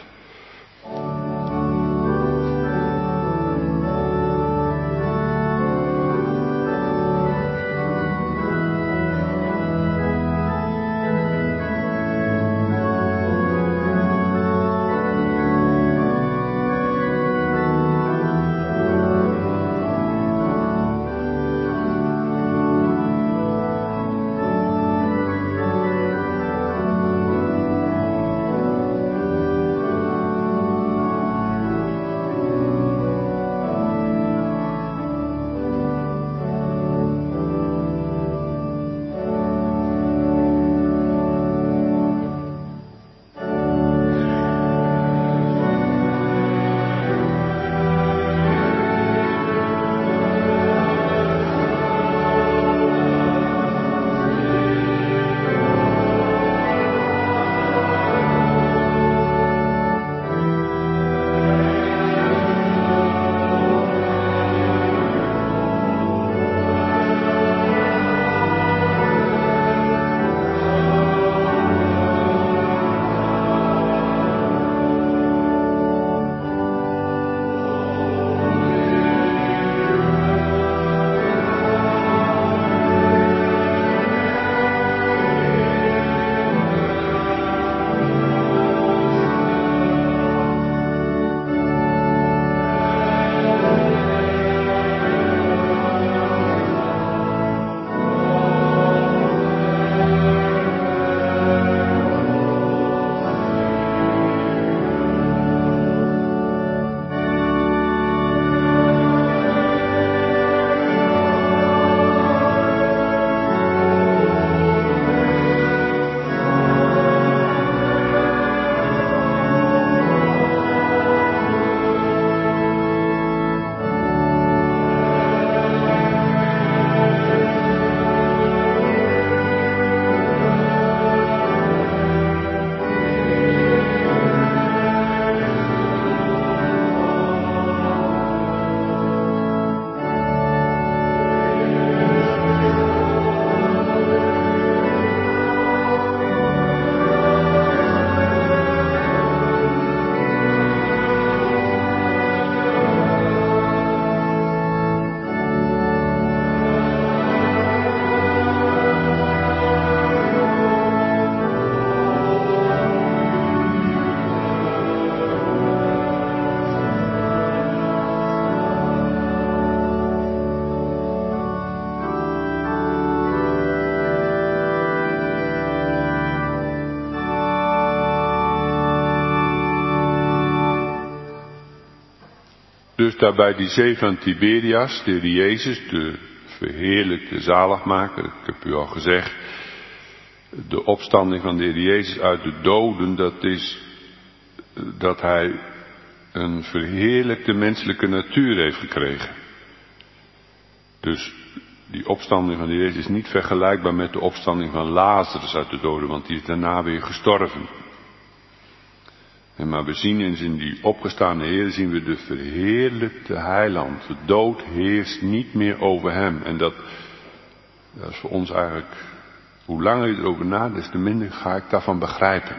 Dus daarbij die zee van Tiberias, de Heer Jezus, de verheerlijkte zaligmaker, ik heb u al gezegd, de opstanding van de Heer Jezus uit de doden, dat is dat hij een verheerlijkte menselijke natuur heeft gekregen. Dus die opstanding van de Heer Jezus is niet vergelijkbaar met de opstanding van Lazarus uit de doden, want die is daarna weer gestorven. En maar we zien in die opgestaande Heer, zien we de verheerlijkte heiland. De dood heerst niet meer over hem. En dat, dat is voor ons eigenlijk, hoe langer je erover nadenkt, des te minder ga ik daarvan begrijpen.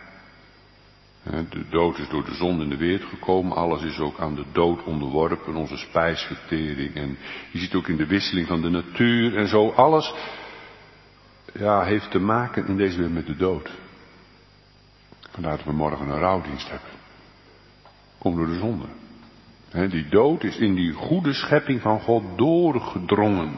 De dood is door de zonde in de wereld gekomen. Alles is ook aan de dood onderworpen. Onze spijsvertering. En je ziet ook in de wisseling van de natuur en zo. Alles ja, heeft te maken in deze wereld met de dood. Vandaar dat we morgen een rouwdienst hebben. Komt door de zonde. He, die dood is in die goede schepping van God doorgedrongen.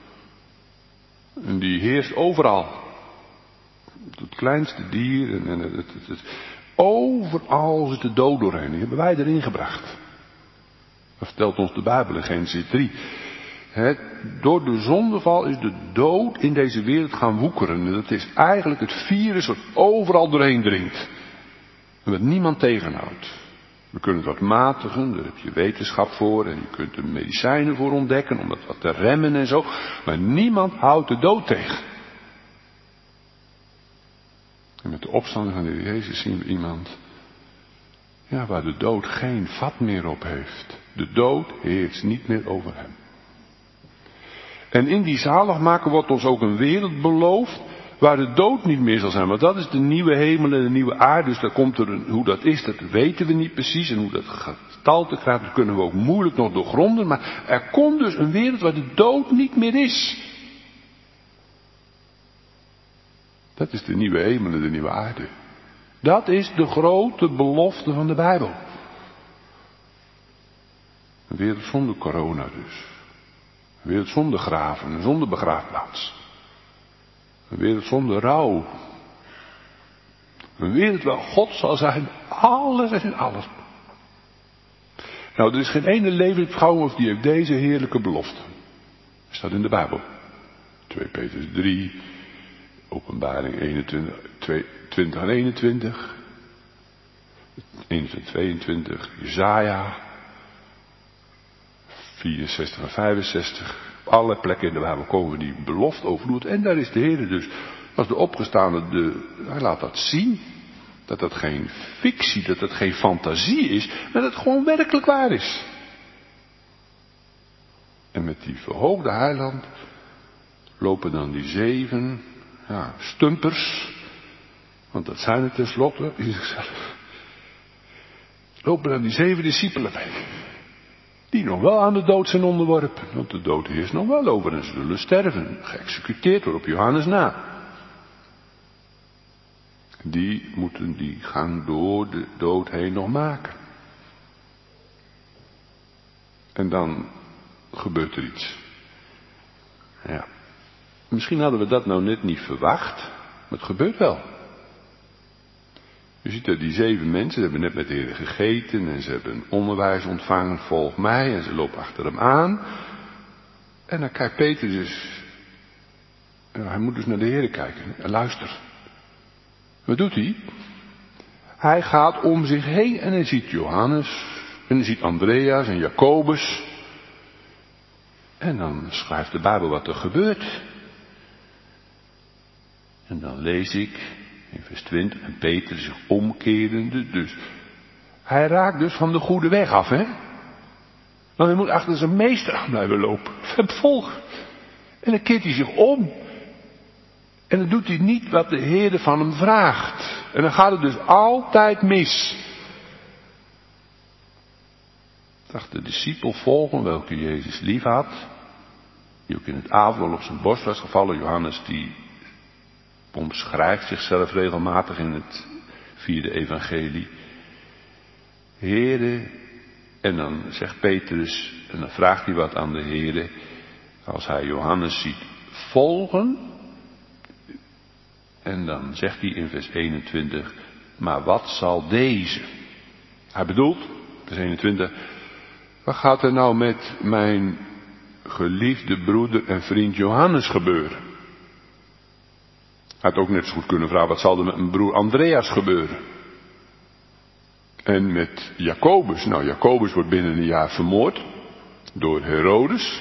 En die heerst overal. Het kleinste dier. En, en het, het, het, overal zit de dood doorheen. Die hebben wij erin gebracht. Dat vertelt ons de Bijbel in Genesis drie. He, door de zondeval is de dood in deze wereld gaan woekeren. En dat is eigenlijk het virus wat overal doorheen dringt. En wat niemand tegenhoudt. We kunnen het wat matigen, daar heb je wetenschap voor. En je kunt er medicijnen voor ontdekken om dat wat te remmen en zo. Maar niemand houdt de dood tegen. En met de opstanding van de Heer Jezus zien we iemand, ja, waar de dood geen vat meer op heeft. De dood heerst niet meer over hem. En in die zaligmaker wordt ons ook een wereld beloofd waar de dood niet meer zal zijn. Want dat is de nieuwe hemel en de nieuwe aarde. Dus daar komt er een, hoe dat is, dat weten we niet precies. En hoe dat gestalte krijgt, dat kunnen we ook moeilijk nog doorgronden. Maar er komt dus een wereld waar de dood niet meer is. Dat is de nieuwe hemel en de nieuwe aarde. Dat is de grote belofte van de Bijbel. Een wereld zonder corona dus. Een wereld zonder graven, en zonder begraafplaats. Een wereld zonder rouw. Een wereld waar God zal zijn, alles en in alles. Nou, er is geen ene levensbeschouwing die heeft deze heerlijke belofte. Dat staat in de Bijbel. twee Petrus drie, Openbaring eenentwintig, twintig en eenentwintig, eenentwintig, tweeëntwintig, Jesaja, vierenzestig en vijfenzestig. Op alle plekken in de Bijbel komen die belofte overvloed. En daar is de Heer dus, als de opgestaande, de, hij laat dat zien. Dat dat geen fictie, dat dat geen fantasie is. Maar dat het gewoon werkelijk waar is. En met die verhoogde heiland lopen dan die zeven ja, stumpers. Want dat zijn het tenslotte in zichzelf. Lopen dan die zeven discipelen mee. Die nog wel aan de dood zijn onderworpen. Want de dood heerst nog wel over en ze zullen sterven. Geëxecuteerd worden op Johannes na. Die moeten die gang door de dood heen nog maken. En dan gebeurt er iets. Ja. Misschien hadden we dat nou net niet verwacht. Maar het gebeurt wel. Je ziet dat die zeven mensen, ze hebben net met de Heer gegeten en ze hebben een onderwijs ontvangen, volg mij, en ze lopen achter hem aan. En dan kijkt Peter dus, nou, hij moet dus naar de Heer kijken en luisteren. Wat doet hij? Hij gaat om zich heen en hij ziet Johannes, en hij ziet Andreas en Jacobus. En dan schrijft de Bijbel wat er gebeurt. En dan lees ik in vers twintig, en Peter zich omkerende, dus hij raakt dus van de goede weg af, hè. Maar hij moet achter zijn meester aan blijven lopen, hem volgen. En dan keert hij zich om. En dan doet hij niet wat de Heer van hem vraagt. En dan gaat het dus altijd mis. Zag de discipel volgen welke Jezus lief had. Die ook in het avondmaal op zijn borst was gevallen. Johannes die omschrijft zichzelf regelmatig in het vierde evangelie. Heere, en dan zegt Petrus, en dan vraagt hij wat aan de Heere. Als hij Johannes ziet volgen. En dan zegt hij in vers eenentwintig, maar wat zal deze? Hij bedoelt, vers eenentwintig, Wat gaat er nou met mijn geliefde broeder en vriend Johannes gebeuren? Hij had ook net zo goed kunnen vragen, wat zal er met mijn broer Andreas gebeuren? En met Jacobus. Nou, Jacobus wordt binnen een jaar vermoord door Herodes.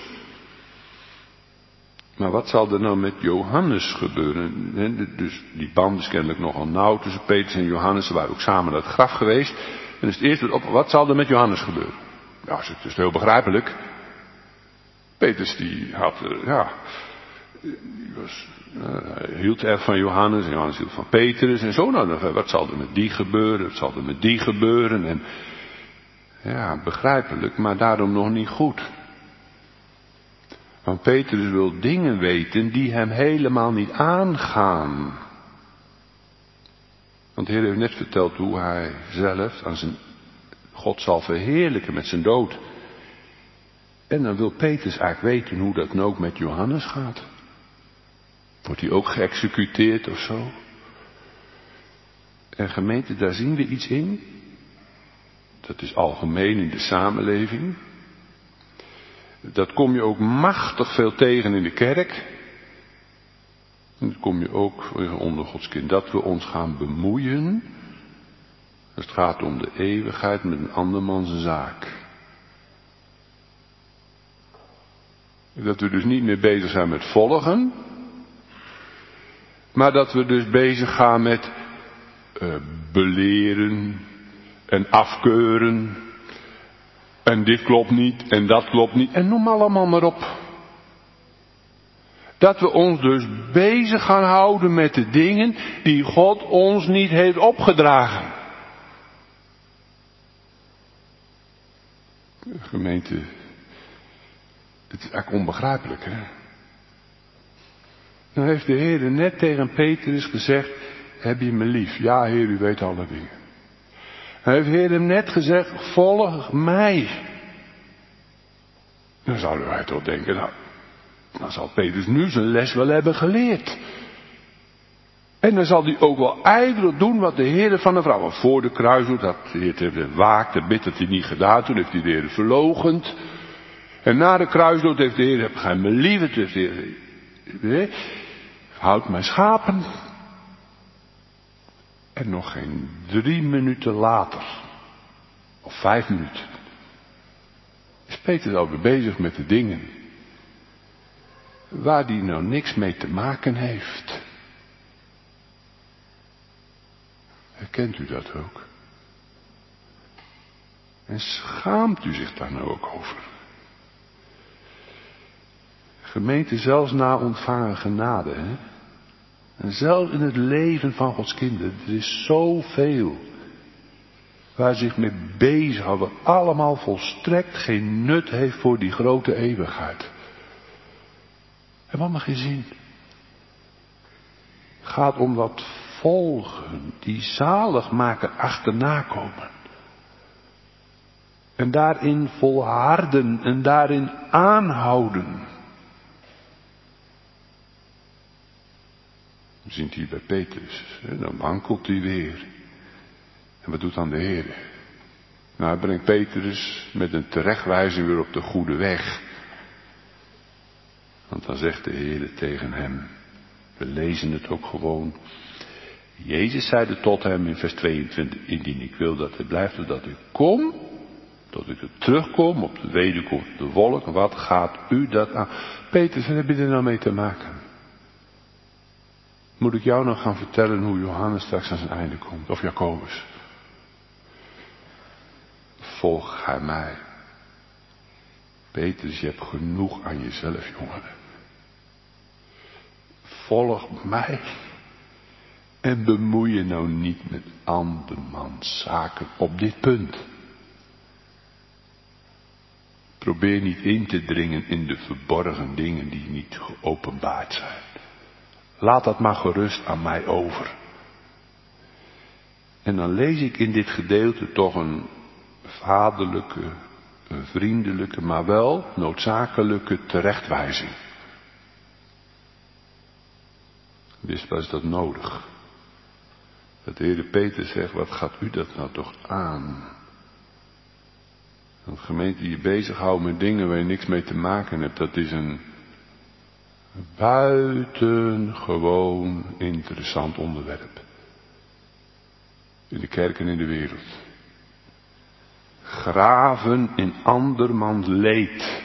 Maar wat zal er nou met Johannes gebeuren? Dus die band is kennelijk nogal nauw tussen Petrus en Johannes. Ze waren ook samen naar het graf geweest. En dus het eerste op, wat zal er met Johannes gebeuren? Nou, het is heel begrijpelijk. Petrus die had, ja, die was, hij hield erg van Johannes en Johannes hield van Petrus en zo. Nou, wat zal er met die gebeuren? Wat zal er met die gebeuren? En ja, begrijpelijk, maar daarom nog niet goed. Want Petrus wil dingen weten die hem helemaal niet aangaan. Want de Heer heeft net verteld hoe hij zelf aan zijn God zal verheerlijken met zijn dood. En dan wil Petrus eigenlijk weten hoe dat nou ook met Johannes gaat. Wordt hij ook geëxecuteerd of zo? En gemeente, daar zien we iets in. Dat is algemeen in de samenleving. Dat kom je ook machtig veel tegen in de kerk. En dat kom je ook onder Gods kind. Dat we ons gaan bemoeien. Als het gaat om de eeuwigheid met een andermans zaak. Dat we dus niet meer bezig zijn met volgen. Maar dat we dus bezig gaan met uh, beleren en afkeuren. En dit klopt niet en dat klopt niet. En noem allemaal maar op. Dat we ons dus bezig gaan houden met de dingen die God ons niet heeft opgedragen. Gemeente, het is eigenlijk onbegrijpelijk, hè? Dan heeft de Heer net tegen Petrus gezegd, heb je me lief? Ja, Heer, u weet alle dingen. Hij heeft de Heer hem net gezegd, volg mij. Dan zouden wij toch denken, nou, dan zal Petrus nu zijn les wel hebben geleerd. En dan zal hij ook wel ijverig doen wat de Heer van de vrouw. Want voor de kruisdood had de Heer heeft waakt en bid dat hij niet gedaan. Toen heeft hij de Heer verloochend. En na de kruisdood heeft de Heer, heb gij me lief, het heeft de Heer, houd mijn schapen. En nog geen drie minuten later, of vijf minuten, is Petrus alweer bezig met de dingen waar die nou niks mee te maken heeft. Herkent u dat ook? En schaamt u zich daar nou ook over? Gemeente, zelfs na ontvangen genade, hè? En zelfs in het leven van Gods kinderen, er is zoveel waar zich mee bezighouden, wat allemaal volstrekt geen nut heeft voor die grote eeuwigheid. En wat mag je zien? Het gaat om dat volgen, die zaligmaker achterna komen. En daarin volharden en daarin aanhouden. We zien het hier bij Petrus. Dan wankelt hij weer. En wat doet dan de Heer? Nou, hij brengt Petrus met een terechtwijzing weer op de goede weg. Want dan zegt de Heer tegen hem. We lezen het ook gewoon. Jezus zeide tot hem in vers tweeëntwintig. Indien ik wil dat hij blijft totdat ik kom. Tot ik er terugkom op de wederkomst op de wolk. Wat gaat u dat aan? Petrus, wat heb je er nou mee te maken? Moet ik jou nog gaan vertellen hoe Johannes straks aan zijn einde komt? Of Jacobus? Volg gij mij. Petrus, je hebt genoeg aan jezelf, jongen. Volg mij. En bemoei je nou niet met andermans zaken op dit punt. Probeer niet in te dringen in de verborgen dingen die niet geopenbaard zijn. Laat dat maar gerust aan mij over. En dan lees ik in dit gedeelte toch een vaderlijke, een vriendelijke, maar wel noodzakelijke terechtwijzing. Dus was dat nodig? Dat de Heer Petrus zegt, wat gaat u dat nou toch aan? Een gemeente die je bezighoudt met dingen waar je niks mee te maken hebt, dat is een buitengewoon interessant onderwerp. In de kerk en in de wereld. Graven in andermans leed.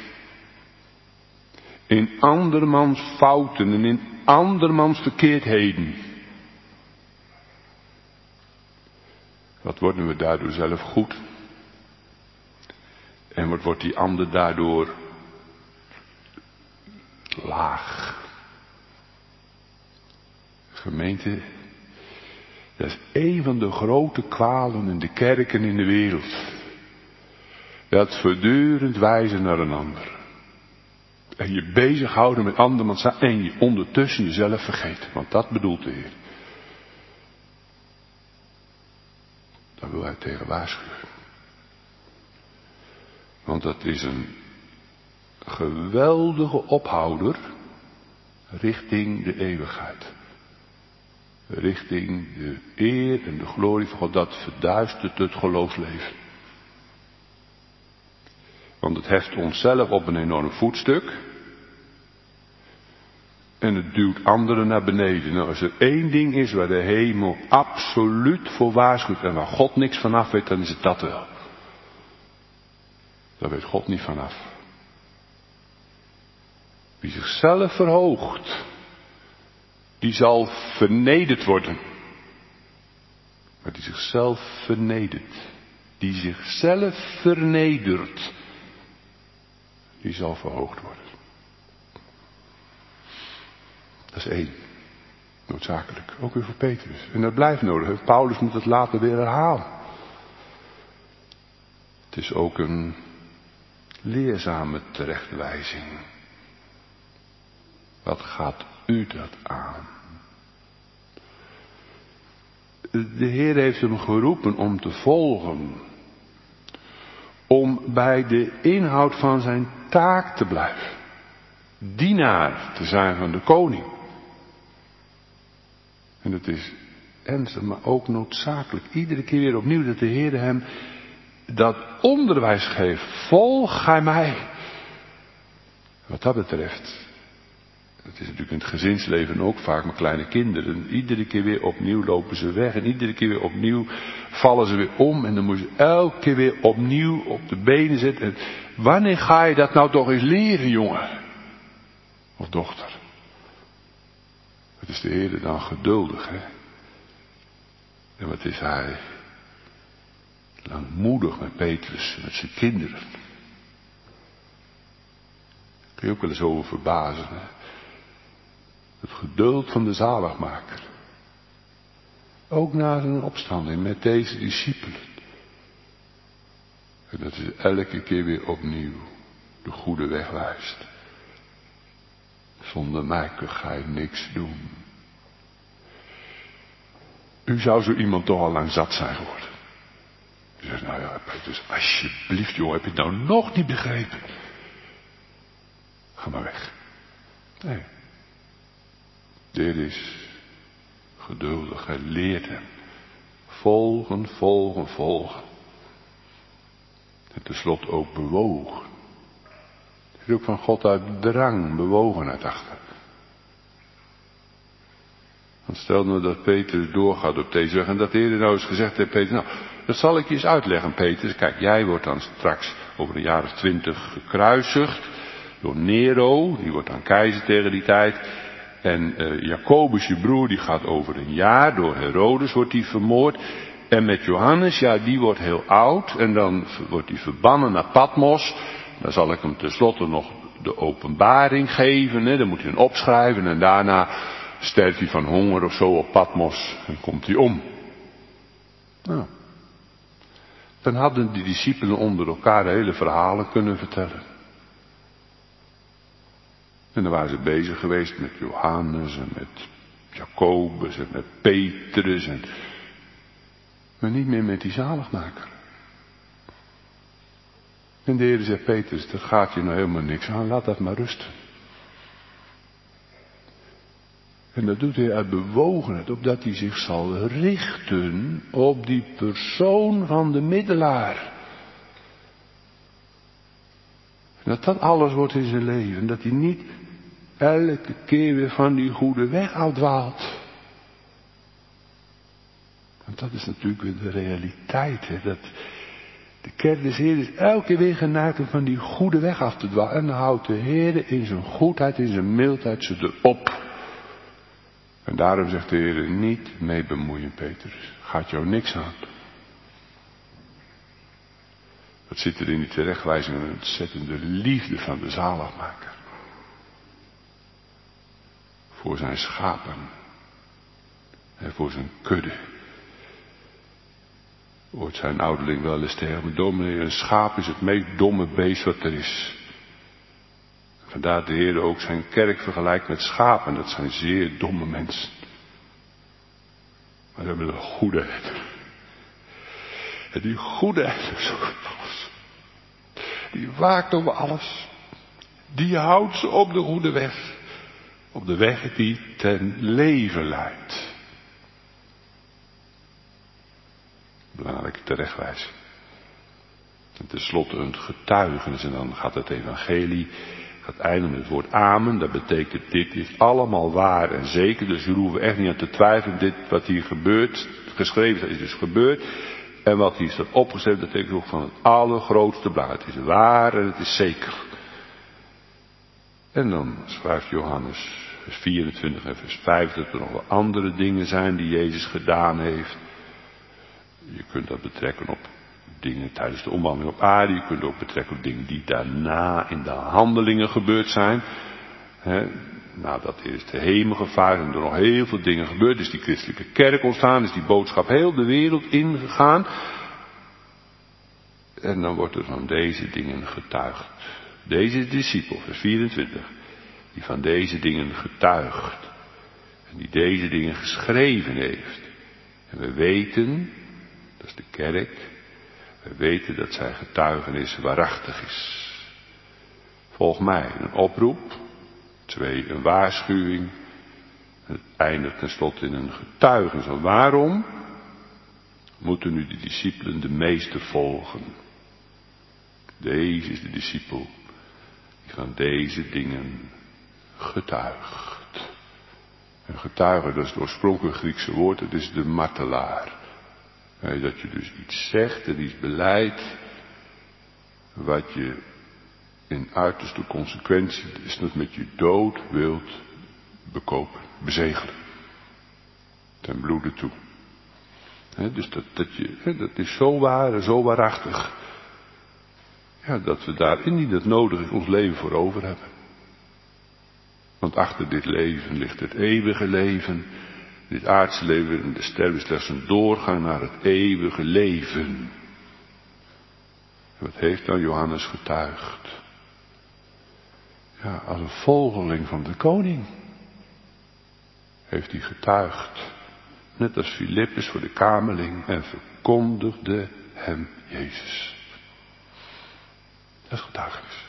In andermans fouten en in andermans verkeerdheden. Wat worden we daardoor zelf goed? En wat wordt die ander daardoor laag? Gemeente, dat is een van de grote kwalen in de kerk en in de wereld. Dat voortdurend wijzen naar een ander. En je bezighouden met andermans en je ondertussen jezelf vergeten. Want dat bedoelt de Heer. Daar wil hij tegen waarschuwen. Want dat is een geweldige ophouder richting de eeuwigheid. Richting de eer en de glorie van God. Dat verduistert het geloofsleven. Want het heft onszelf op een enorm voetstuk. En het duwt anderen naar beneden. Nou, als er één ding is waar de hemel absoluut voor waarschuwt en waar God niks vanaf weet, dan is het dat wel. Daar weet God niet vanaf. Wie zichzelf verhoogt, die zal vernederd worden. Maar die zichzelf vernedert, die zichzelf vernedert, die zal verhoogd worden. Dat is één. Noodzakelijk. Ook weer voor Petrus. En dat blijft nodig. Paulus moet het later weer herhalen. Het is ook een leerzame terechtwijzing. Wat gaat u dat aan? De Heer heeft hem geroepen om te volgen. Om bij de inhoud van zijn taak te blijven. Dienaar te zijn van de koning. En het is ernstig, maar ook noodzakelijk. Iedere keer weer opnieuw dat de Heer hem dat onderwijs geeft. Volg gij mij. Wat dat betreft. Het is natuurlijk in het gezinsleven ook vaak met kleine kinderen. Iedere keer weer opnieuw lopen ze weg. En iedere keer weer opnieuw vallen ze weer om. En dan moet je elke keer weer opnieuw op de benen zitten. En wanneer ga je dat nou toch eens leren, jongen? Of dochter? Wat is de Heer dan geduldig, hè? En wat is hij langmoedig met Petrus, met zijn kinderen. Kun je ook wel eens over verbazen, hè? Het geduld van de zaligmaker. Ook na zijn opstanding met deze discipelen. En dat is elke keer weer opnieuw de goede weg wijst. Zonder mij kunt gij niks doen. U zou zo iemand toch al lang zat zijn geworden. U zegt, nou ja, Petrus, alsjeblieft jongen, heb je het nou nog niet begrepen? Ga maar weg. Nee. De Heer is geduldig, hij leert hem. Volgen, volgen, volgen. En tenslotte ook bewogen. Er is ook van God uit drang, bewogenheid achter. Want stel nou dat Petrus doorgaat op deze weg en dat de Heer nou eens gezegd heeft, Petrus, nou, dat zal ik je eens uitleggen, Petrus. Kijk, jij wordt dan straks over een jaar of twintig gekruisigd door Nero, die wordt dan keizer tegen die tijd. En uh, Jacobus, je broer, die gaat over een jaar, door Herodes wordt hij vermoord. En met Johannes, ja, die wordt heel oud en dan wordt hij verbannen naar Patmos. Dan zal ik hem tenslotte nog de openbaring geven, hè? Dan moet hij hem opschrijven en daarna sterft hij van honger of zo op Patmos en komt hij om. Nou, dan hadden die discipelen onder elkaar hele verhalen kunnen vertellen. En dan waren ze bezig geweest met Johannes en met Jacobus en met Petrus. En... maar niet meer met die zaligmaker. En de Heer zegt, Petrus, dat gaat je nou helemaal niks aan, laat dat maar rusten. En dat doet hij uit bewogenheid, opdat hij zich zal richten op die persoon van de middelaar. Dat dat alles wordt in zijn leven. Dat hij niet elke keer weer van die goede weg afdwaalt. Want dat is natuurlijk weer de realiteit. Hè? Dat de kerk des Heeren is elke keer weer geneigd om van die goede weg af te dwalen. En dan houdt de Heer in zijn goedheid, in zijn mildheid ze erop. En daarom zegt de Heer, niet mee bemoeien, Petrus. Gaat jou niks aan. Wat zit er in die terechtwijzing? Een ontzettende liefde van de zaligmaker. Voor zijn schapen. En voor zijn kudde. Hoort zijn ouderling wel eens tegen me, dominee, een schaap is het meest domme beest wat er is. Vandaar de Heer ook zijn kerk vergelijkt met schapen. Dat zijn zeer domme mensen. Maar ze hebben een goede herder. En die goede herder zorgt voor alles. Die waakt over alles. Die houdt ze op de goede weg. Op de weg die ten leven leidt. Belangrijke terechtwijzing. En tenslotte een getuigenis. En dan gaat het evangelie. Gaat eindigen met het woord amen. Dat betekent dit is allemaal waar en zeker. Dus jullie hoeven echt niet aan te twijfelen. Dit wat hier gebeurt. Geschreven is dus gebeurd. En wat hier staat opgeschreven. Dat betekent ook van het allergrootste belang. Het is waar en het is zeker. En dan schrijft Johannes vers vierentwintig en vers vijf. Dat er nog wel andere dingen zijn die Jezus gedaan heeft. Je kunt dat betrekken op dingen tijdens de omwandeling op aarde. Je kunt ook betrekken op dingen die daarna in de handelingen gebeurd zijn. He, nadat eerst de hemel gevaren en er nog heel veel dingen gebeurd. Is die christelijke kerk ontstaan. Is die boodschap heel de wereld ingegaan. En dan wordt er van deze dingen getuigd. Deze discipel, vers vierentwintig. Die van deze dingen getuigt. En die deze dingen geschreven heeft. En we weten, dat is de kerk. We weten dat zijn getuigenis waarachtig is. Volg mij, een oproep. Twee, een waarschuwing. Het eindigt tenslotte in een getuigenis. En waarom moeten nu de discipelen de meester volgen? Deze is de discipel die van deze dingen getuigt. Een getuige, dat is het oorspronkelijke Griekse woord, het is de martelaar. Dat je dus iets zegt en iets beleidt wat je in uiterste consequentie is dat met je dood wilt bekopen, bezegelen. Ten bloede toe. He, dus dat, dat, je, he, dat is zo waar en zo waarachtig. Ja, dat we daarin niet het nodig is ons leven voor over hebben. Want achter dit leven ligt het eeuwige leven. Dit aardse leven en de sterven is slechts een doorgang naar het eeuwige leven. En wat heeft dan Johannes getuigd? Ja, als een volgeling van de koning. Heeft hij getuigd. Net als Filippus voor de kamerling. En verkondigde hem Jezus. Dat is getuigenis.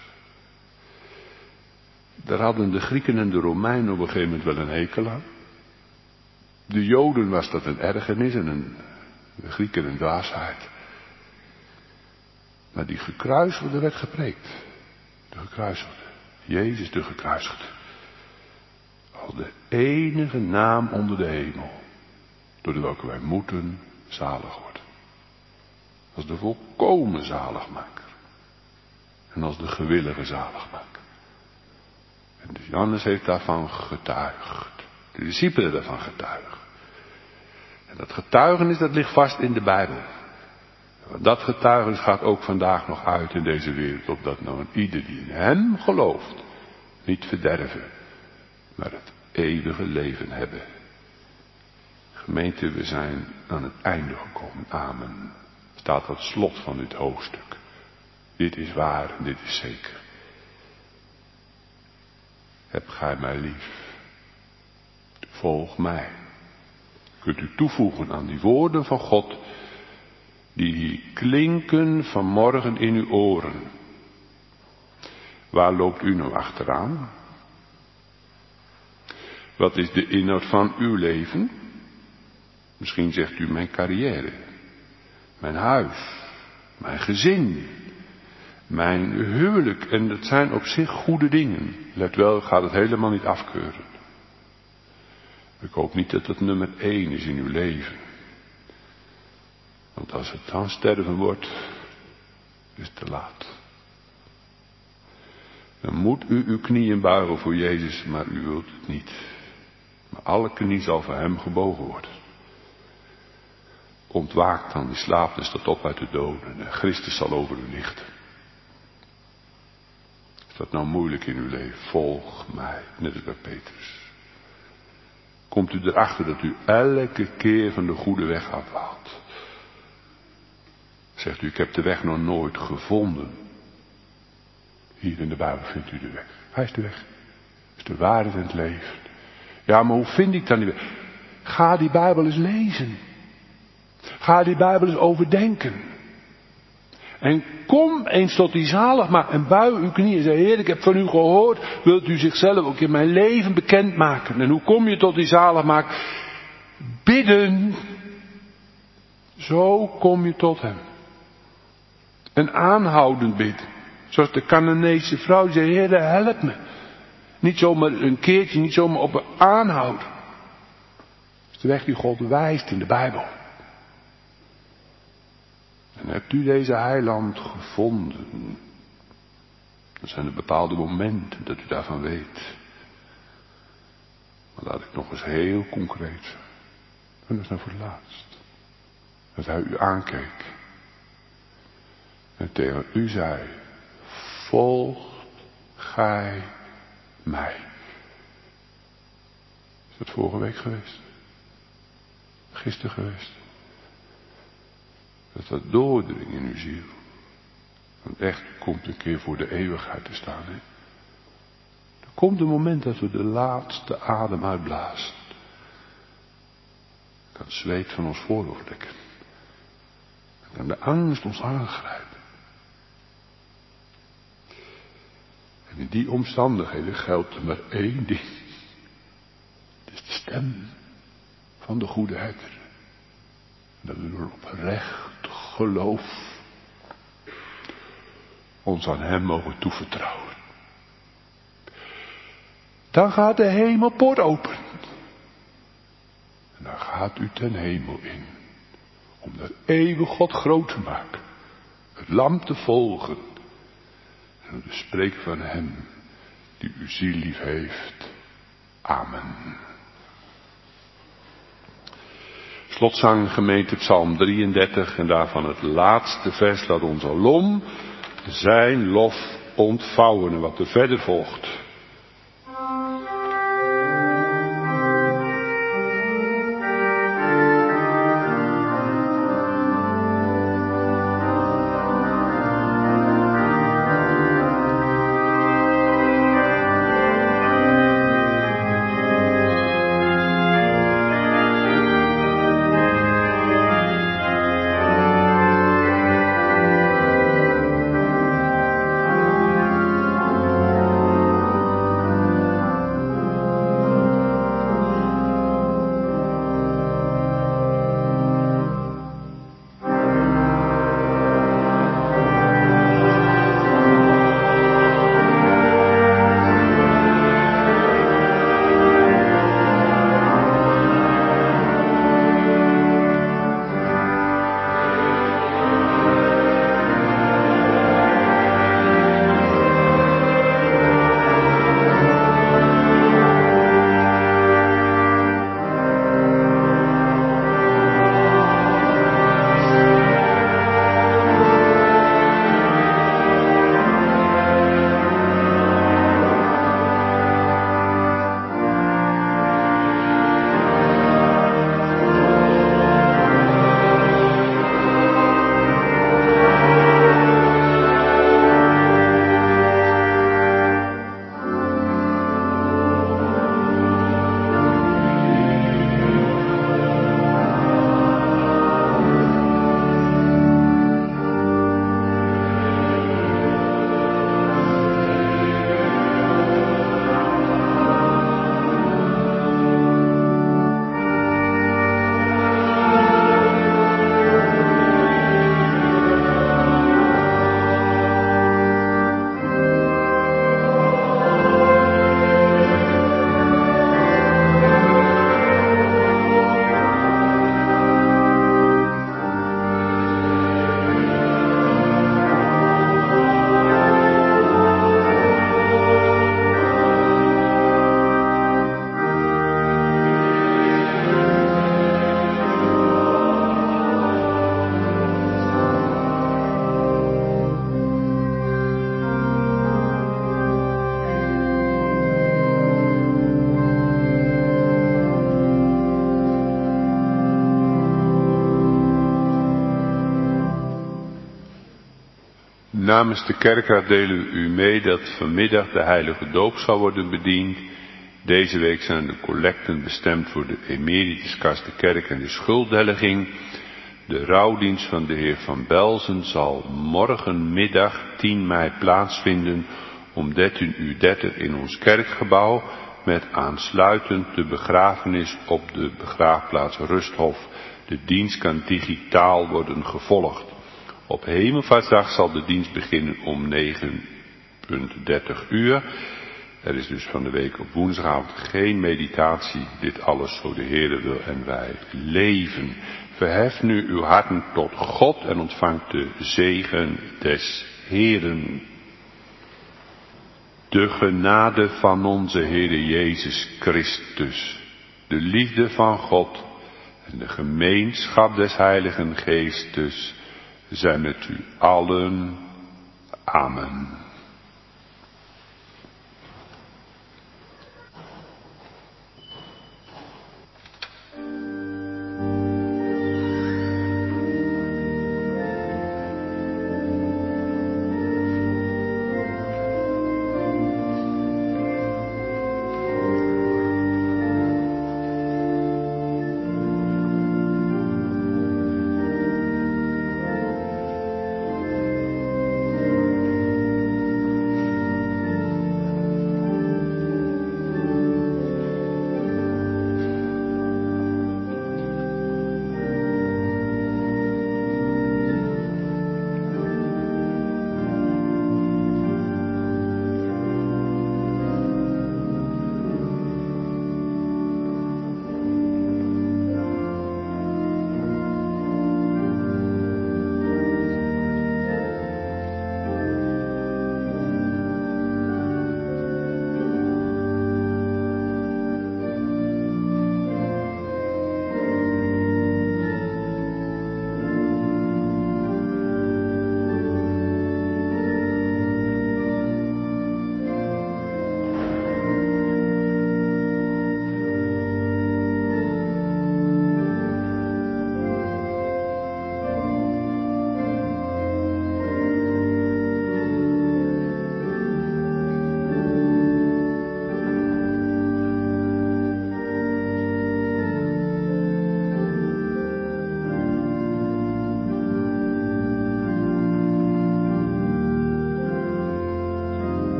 Daar hadden de Grieken en de Romeinen op een gegeven moment wel een hekel aan. De Joden was dat een ergernis en een, de Grieken een dwaasheid. Maar die gekruisigde werd gepreekt. De gekruisigde. Jezus de gekruisigde. Al de enige naam onder de hemel. Door de welke wij moeten zalig worden. Als de volkomen zaligmaker. En als de gewillige zaligmaker. En dus Johannes heeft daarvan getuigd. De discipelen daarvan getuigen. En dat getuigenis dat ligt vast in de Bijbel. Want dat getuigenis gaat ook vandaag nog uit in deze wereld. Opdat nou een ieder die in hem gelooft. Niet verderven. Maar het eeuwige leven hebben. Gemeente, we zijn aan het einde gekomen. Amen. Staat het slot van dit hoofdstuk. Dit is waar en dit is zeker. Heb gij mij lief. Volg mij. Kunt u toevoegen aan die woorden van God. Die klinken vanmorgen in uw oren. Waar loopt u nou achteraan? Wat is de inhoud van uw leven? Misschien zegt u mijn carrière. Mijn huis. Mijn gezin. Mijn huwelijk, en dat zijn op zich goede dingen. Let wel, ik ga het helemaal niet afkeuren. Ik hoop niet dat het nummer één is in uw leven. Want als het dan sterven wordt, is het te laat. Dan moet u uw knieën buigen voor Jezus, maar u wilt het niet. Maar alle knie zal voor hem gebogen worden. Ontwaakt dan, die slaapt en staat op uit de doden. En Christus zal over u lichten. Is dat nou moeilijk in uw leven? Volg mij, net als bij Petrus. Komt u erachter dat u elke keer van de goede weg afdwaalt? Zegt u, ik heb de weg nog nooit gevonden. Hier in de Bijbel vindt u de weg. Hij is de weg. Hij is de waarheid en het leven. Ja, maar hoe vind ik dan die weg? Ga die Bijbel eens lezen. Ga die Bijbel eens overdenken. En kom eens tot die zaligmaker en bui uw knieën en zeg, Heer, ik heb van u gehoord, wilt u zichzelf ook in mijn leven bekendmaken? En hoe kom je tot die zaligmaker? Bidden. Zo kom je tot hem. En aanhoudend bidden. Zoals de Canaanese vrouw die zei, Heer, help me. Niet zomaar een keertje, niet zomaar op een aanhouden. Dat is de weg die God wijst in de Bijbel. En hebt u deze heiland gevonden? Dan zijn er bepaalde momenten dat u daarvan weet. Maar laat ik nog eens heel concreet zijn. En dat is nou voor het laatst. Dat hij u aankeek. En tegen u zei, volgt gij mij. Is dat vorige week geweest? Gisteren geweest? Dat dat doordringt in uw ziel. Want echt komt een keer voor de eeuwigheid te staan. Hè? Er komt een moment dat we de laatste adem uitblazen. Dat het zweet van ons voorhoofd dekken. Dan kan de angst ons aangrijpen. En in die omstandigheden geldt er maar één ding. Het is de stem van de goede herder. Dat we door oprecht geloof ons aan hem mogen toevertrouwen. Dan gaat de hemelpoort open. En dan gaat u ten hemel in. Om de eeuwige God groot te maken. Het lam te volgen. En om te spreken van hem die uw ziel lief heeft. Amen. Slotzang gemeente Psalm drieëndertig en daarvan het laatste vers, laat ons alom zijn lof ontvouwen en wat er verder volgt. Namens de kerkraad delen we u mee dat vanmiddag de heilige doop zal worden bediend. Deze week zijn de collecten bestemd voor de emerituskas, de kerk en de schulddelging. De rouwdienst van de heer Van Belzen zal morgenmiddag tien mei plaatsvinden om dertien uur dertig in ons kerkgebouw, met aansluitend de begrafenis op de begraafplaats Rusthof. De dienst kan digitaal worden gevolgd. Op Hemelvaartsdag zal de dienst beginnen om negen dertig uur. Er is dus van de week op woensdagavond geen meditatie. Dit alles zo de Heere wil en wij leven. Verhef nu uw harten tot God en ontvangt de zegen des Heeren. De genade van onze Heere Jezus Christus, de liefde van God en de gemeenschap des Heiligen Geestes zijn met u allen. Amen.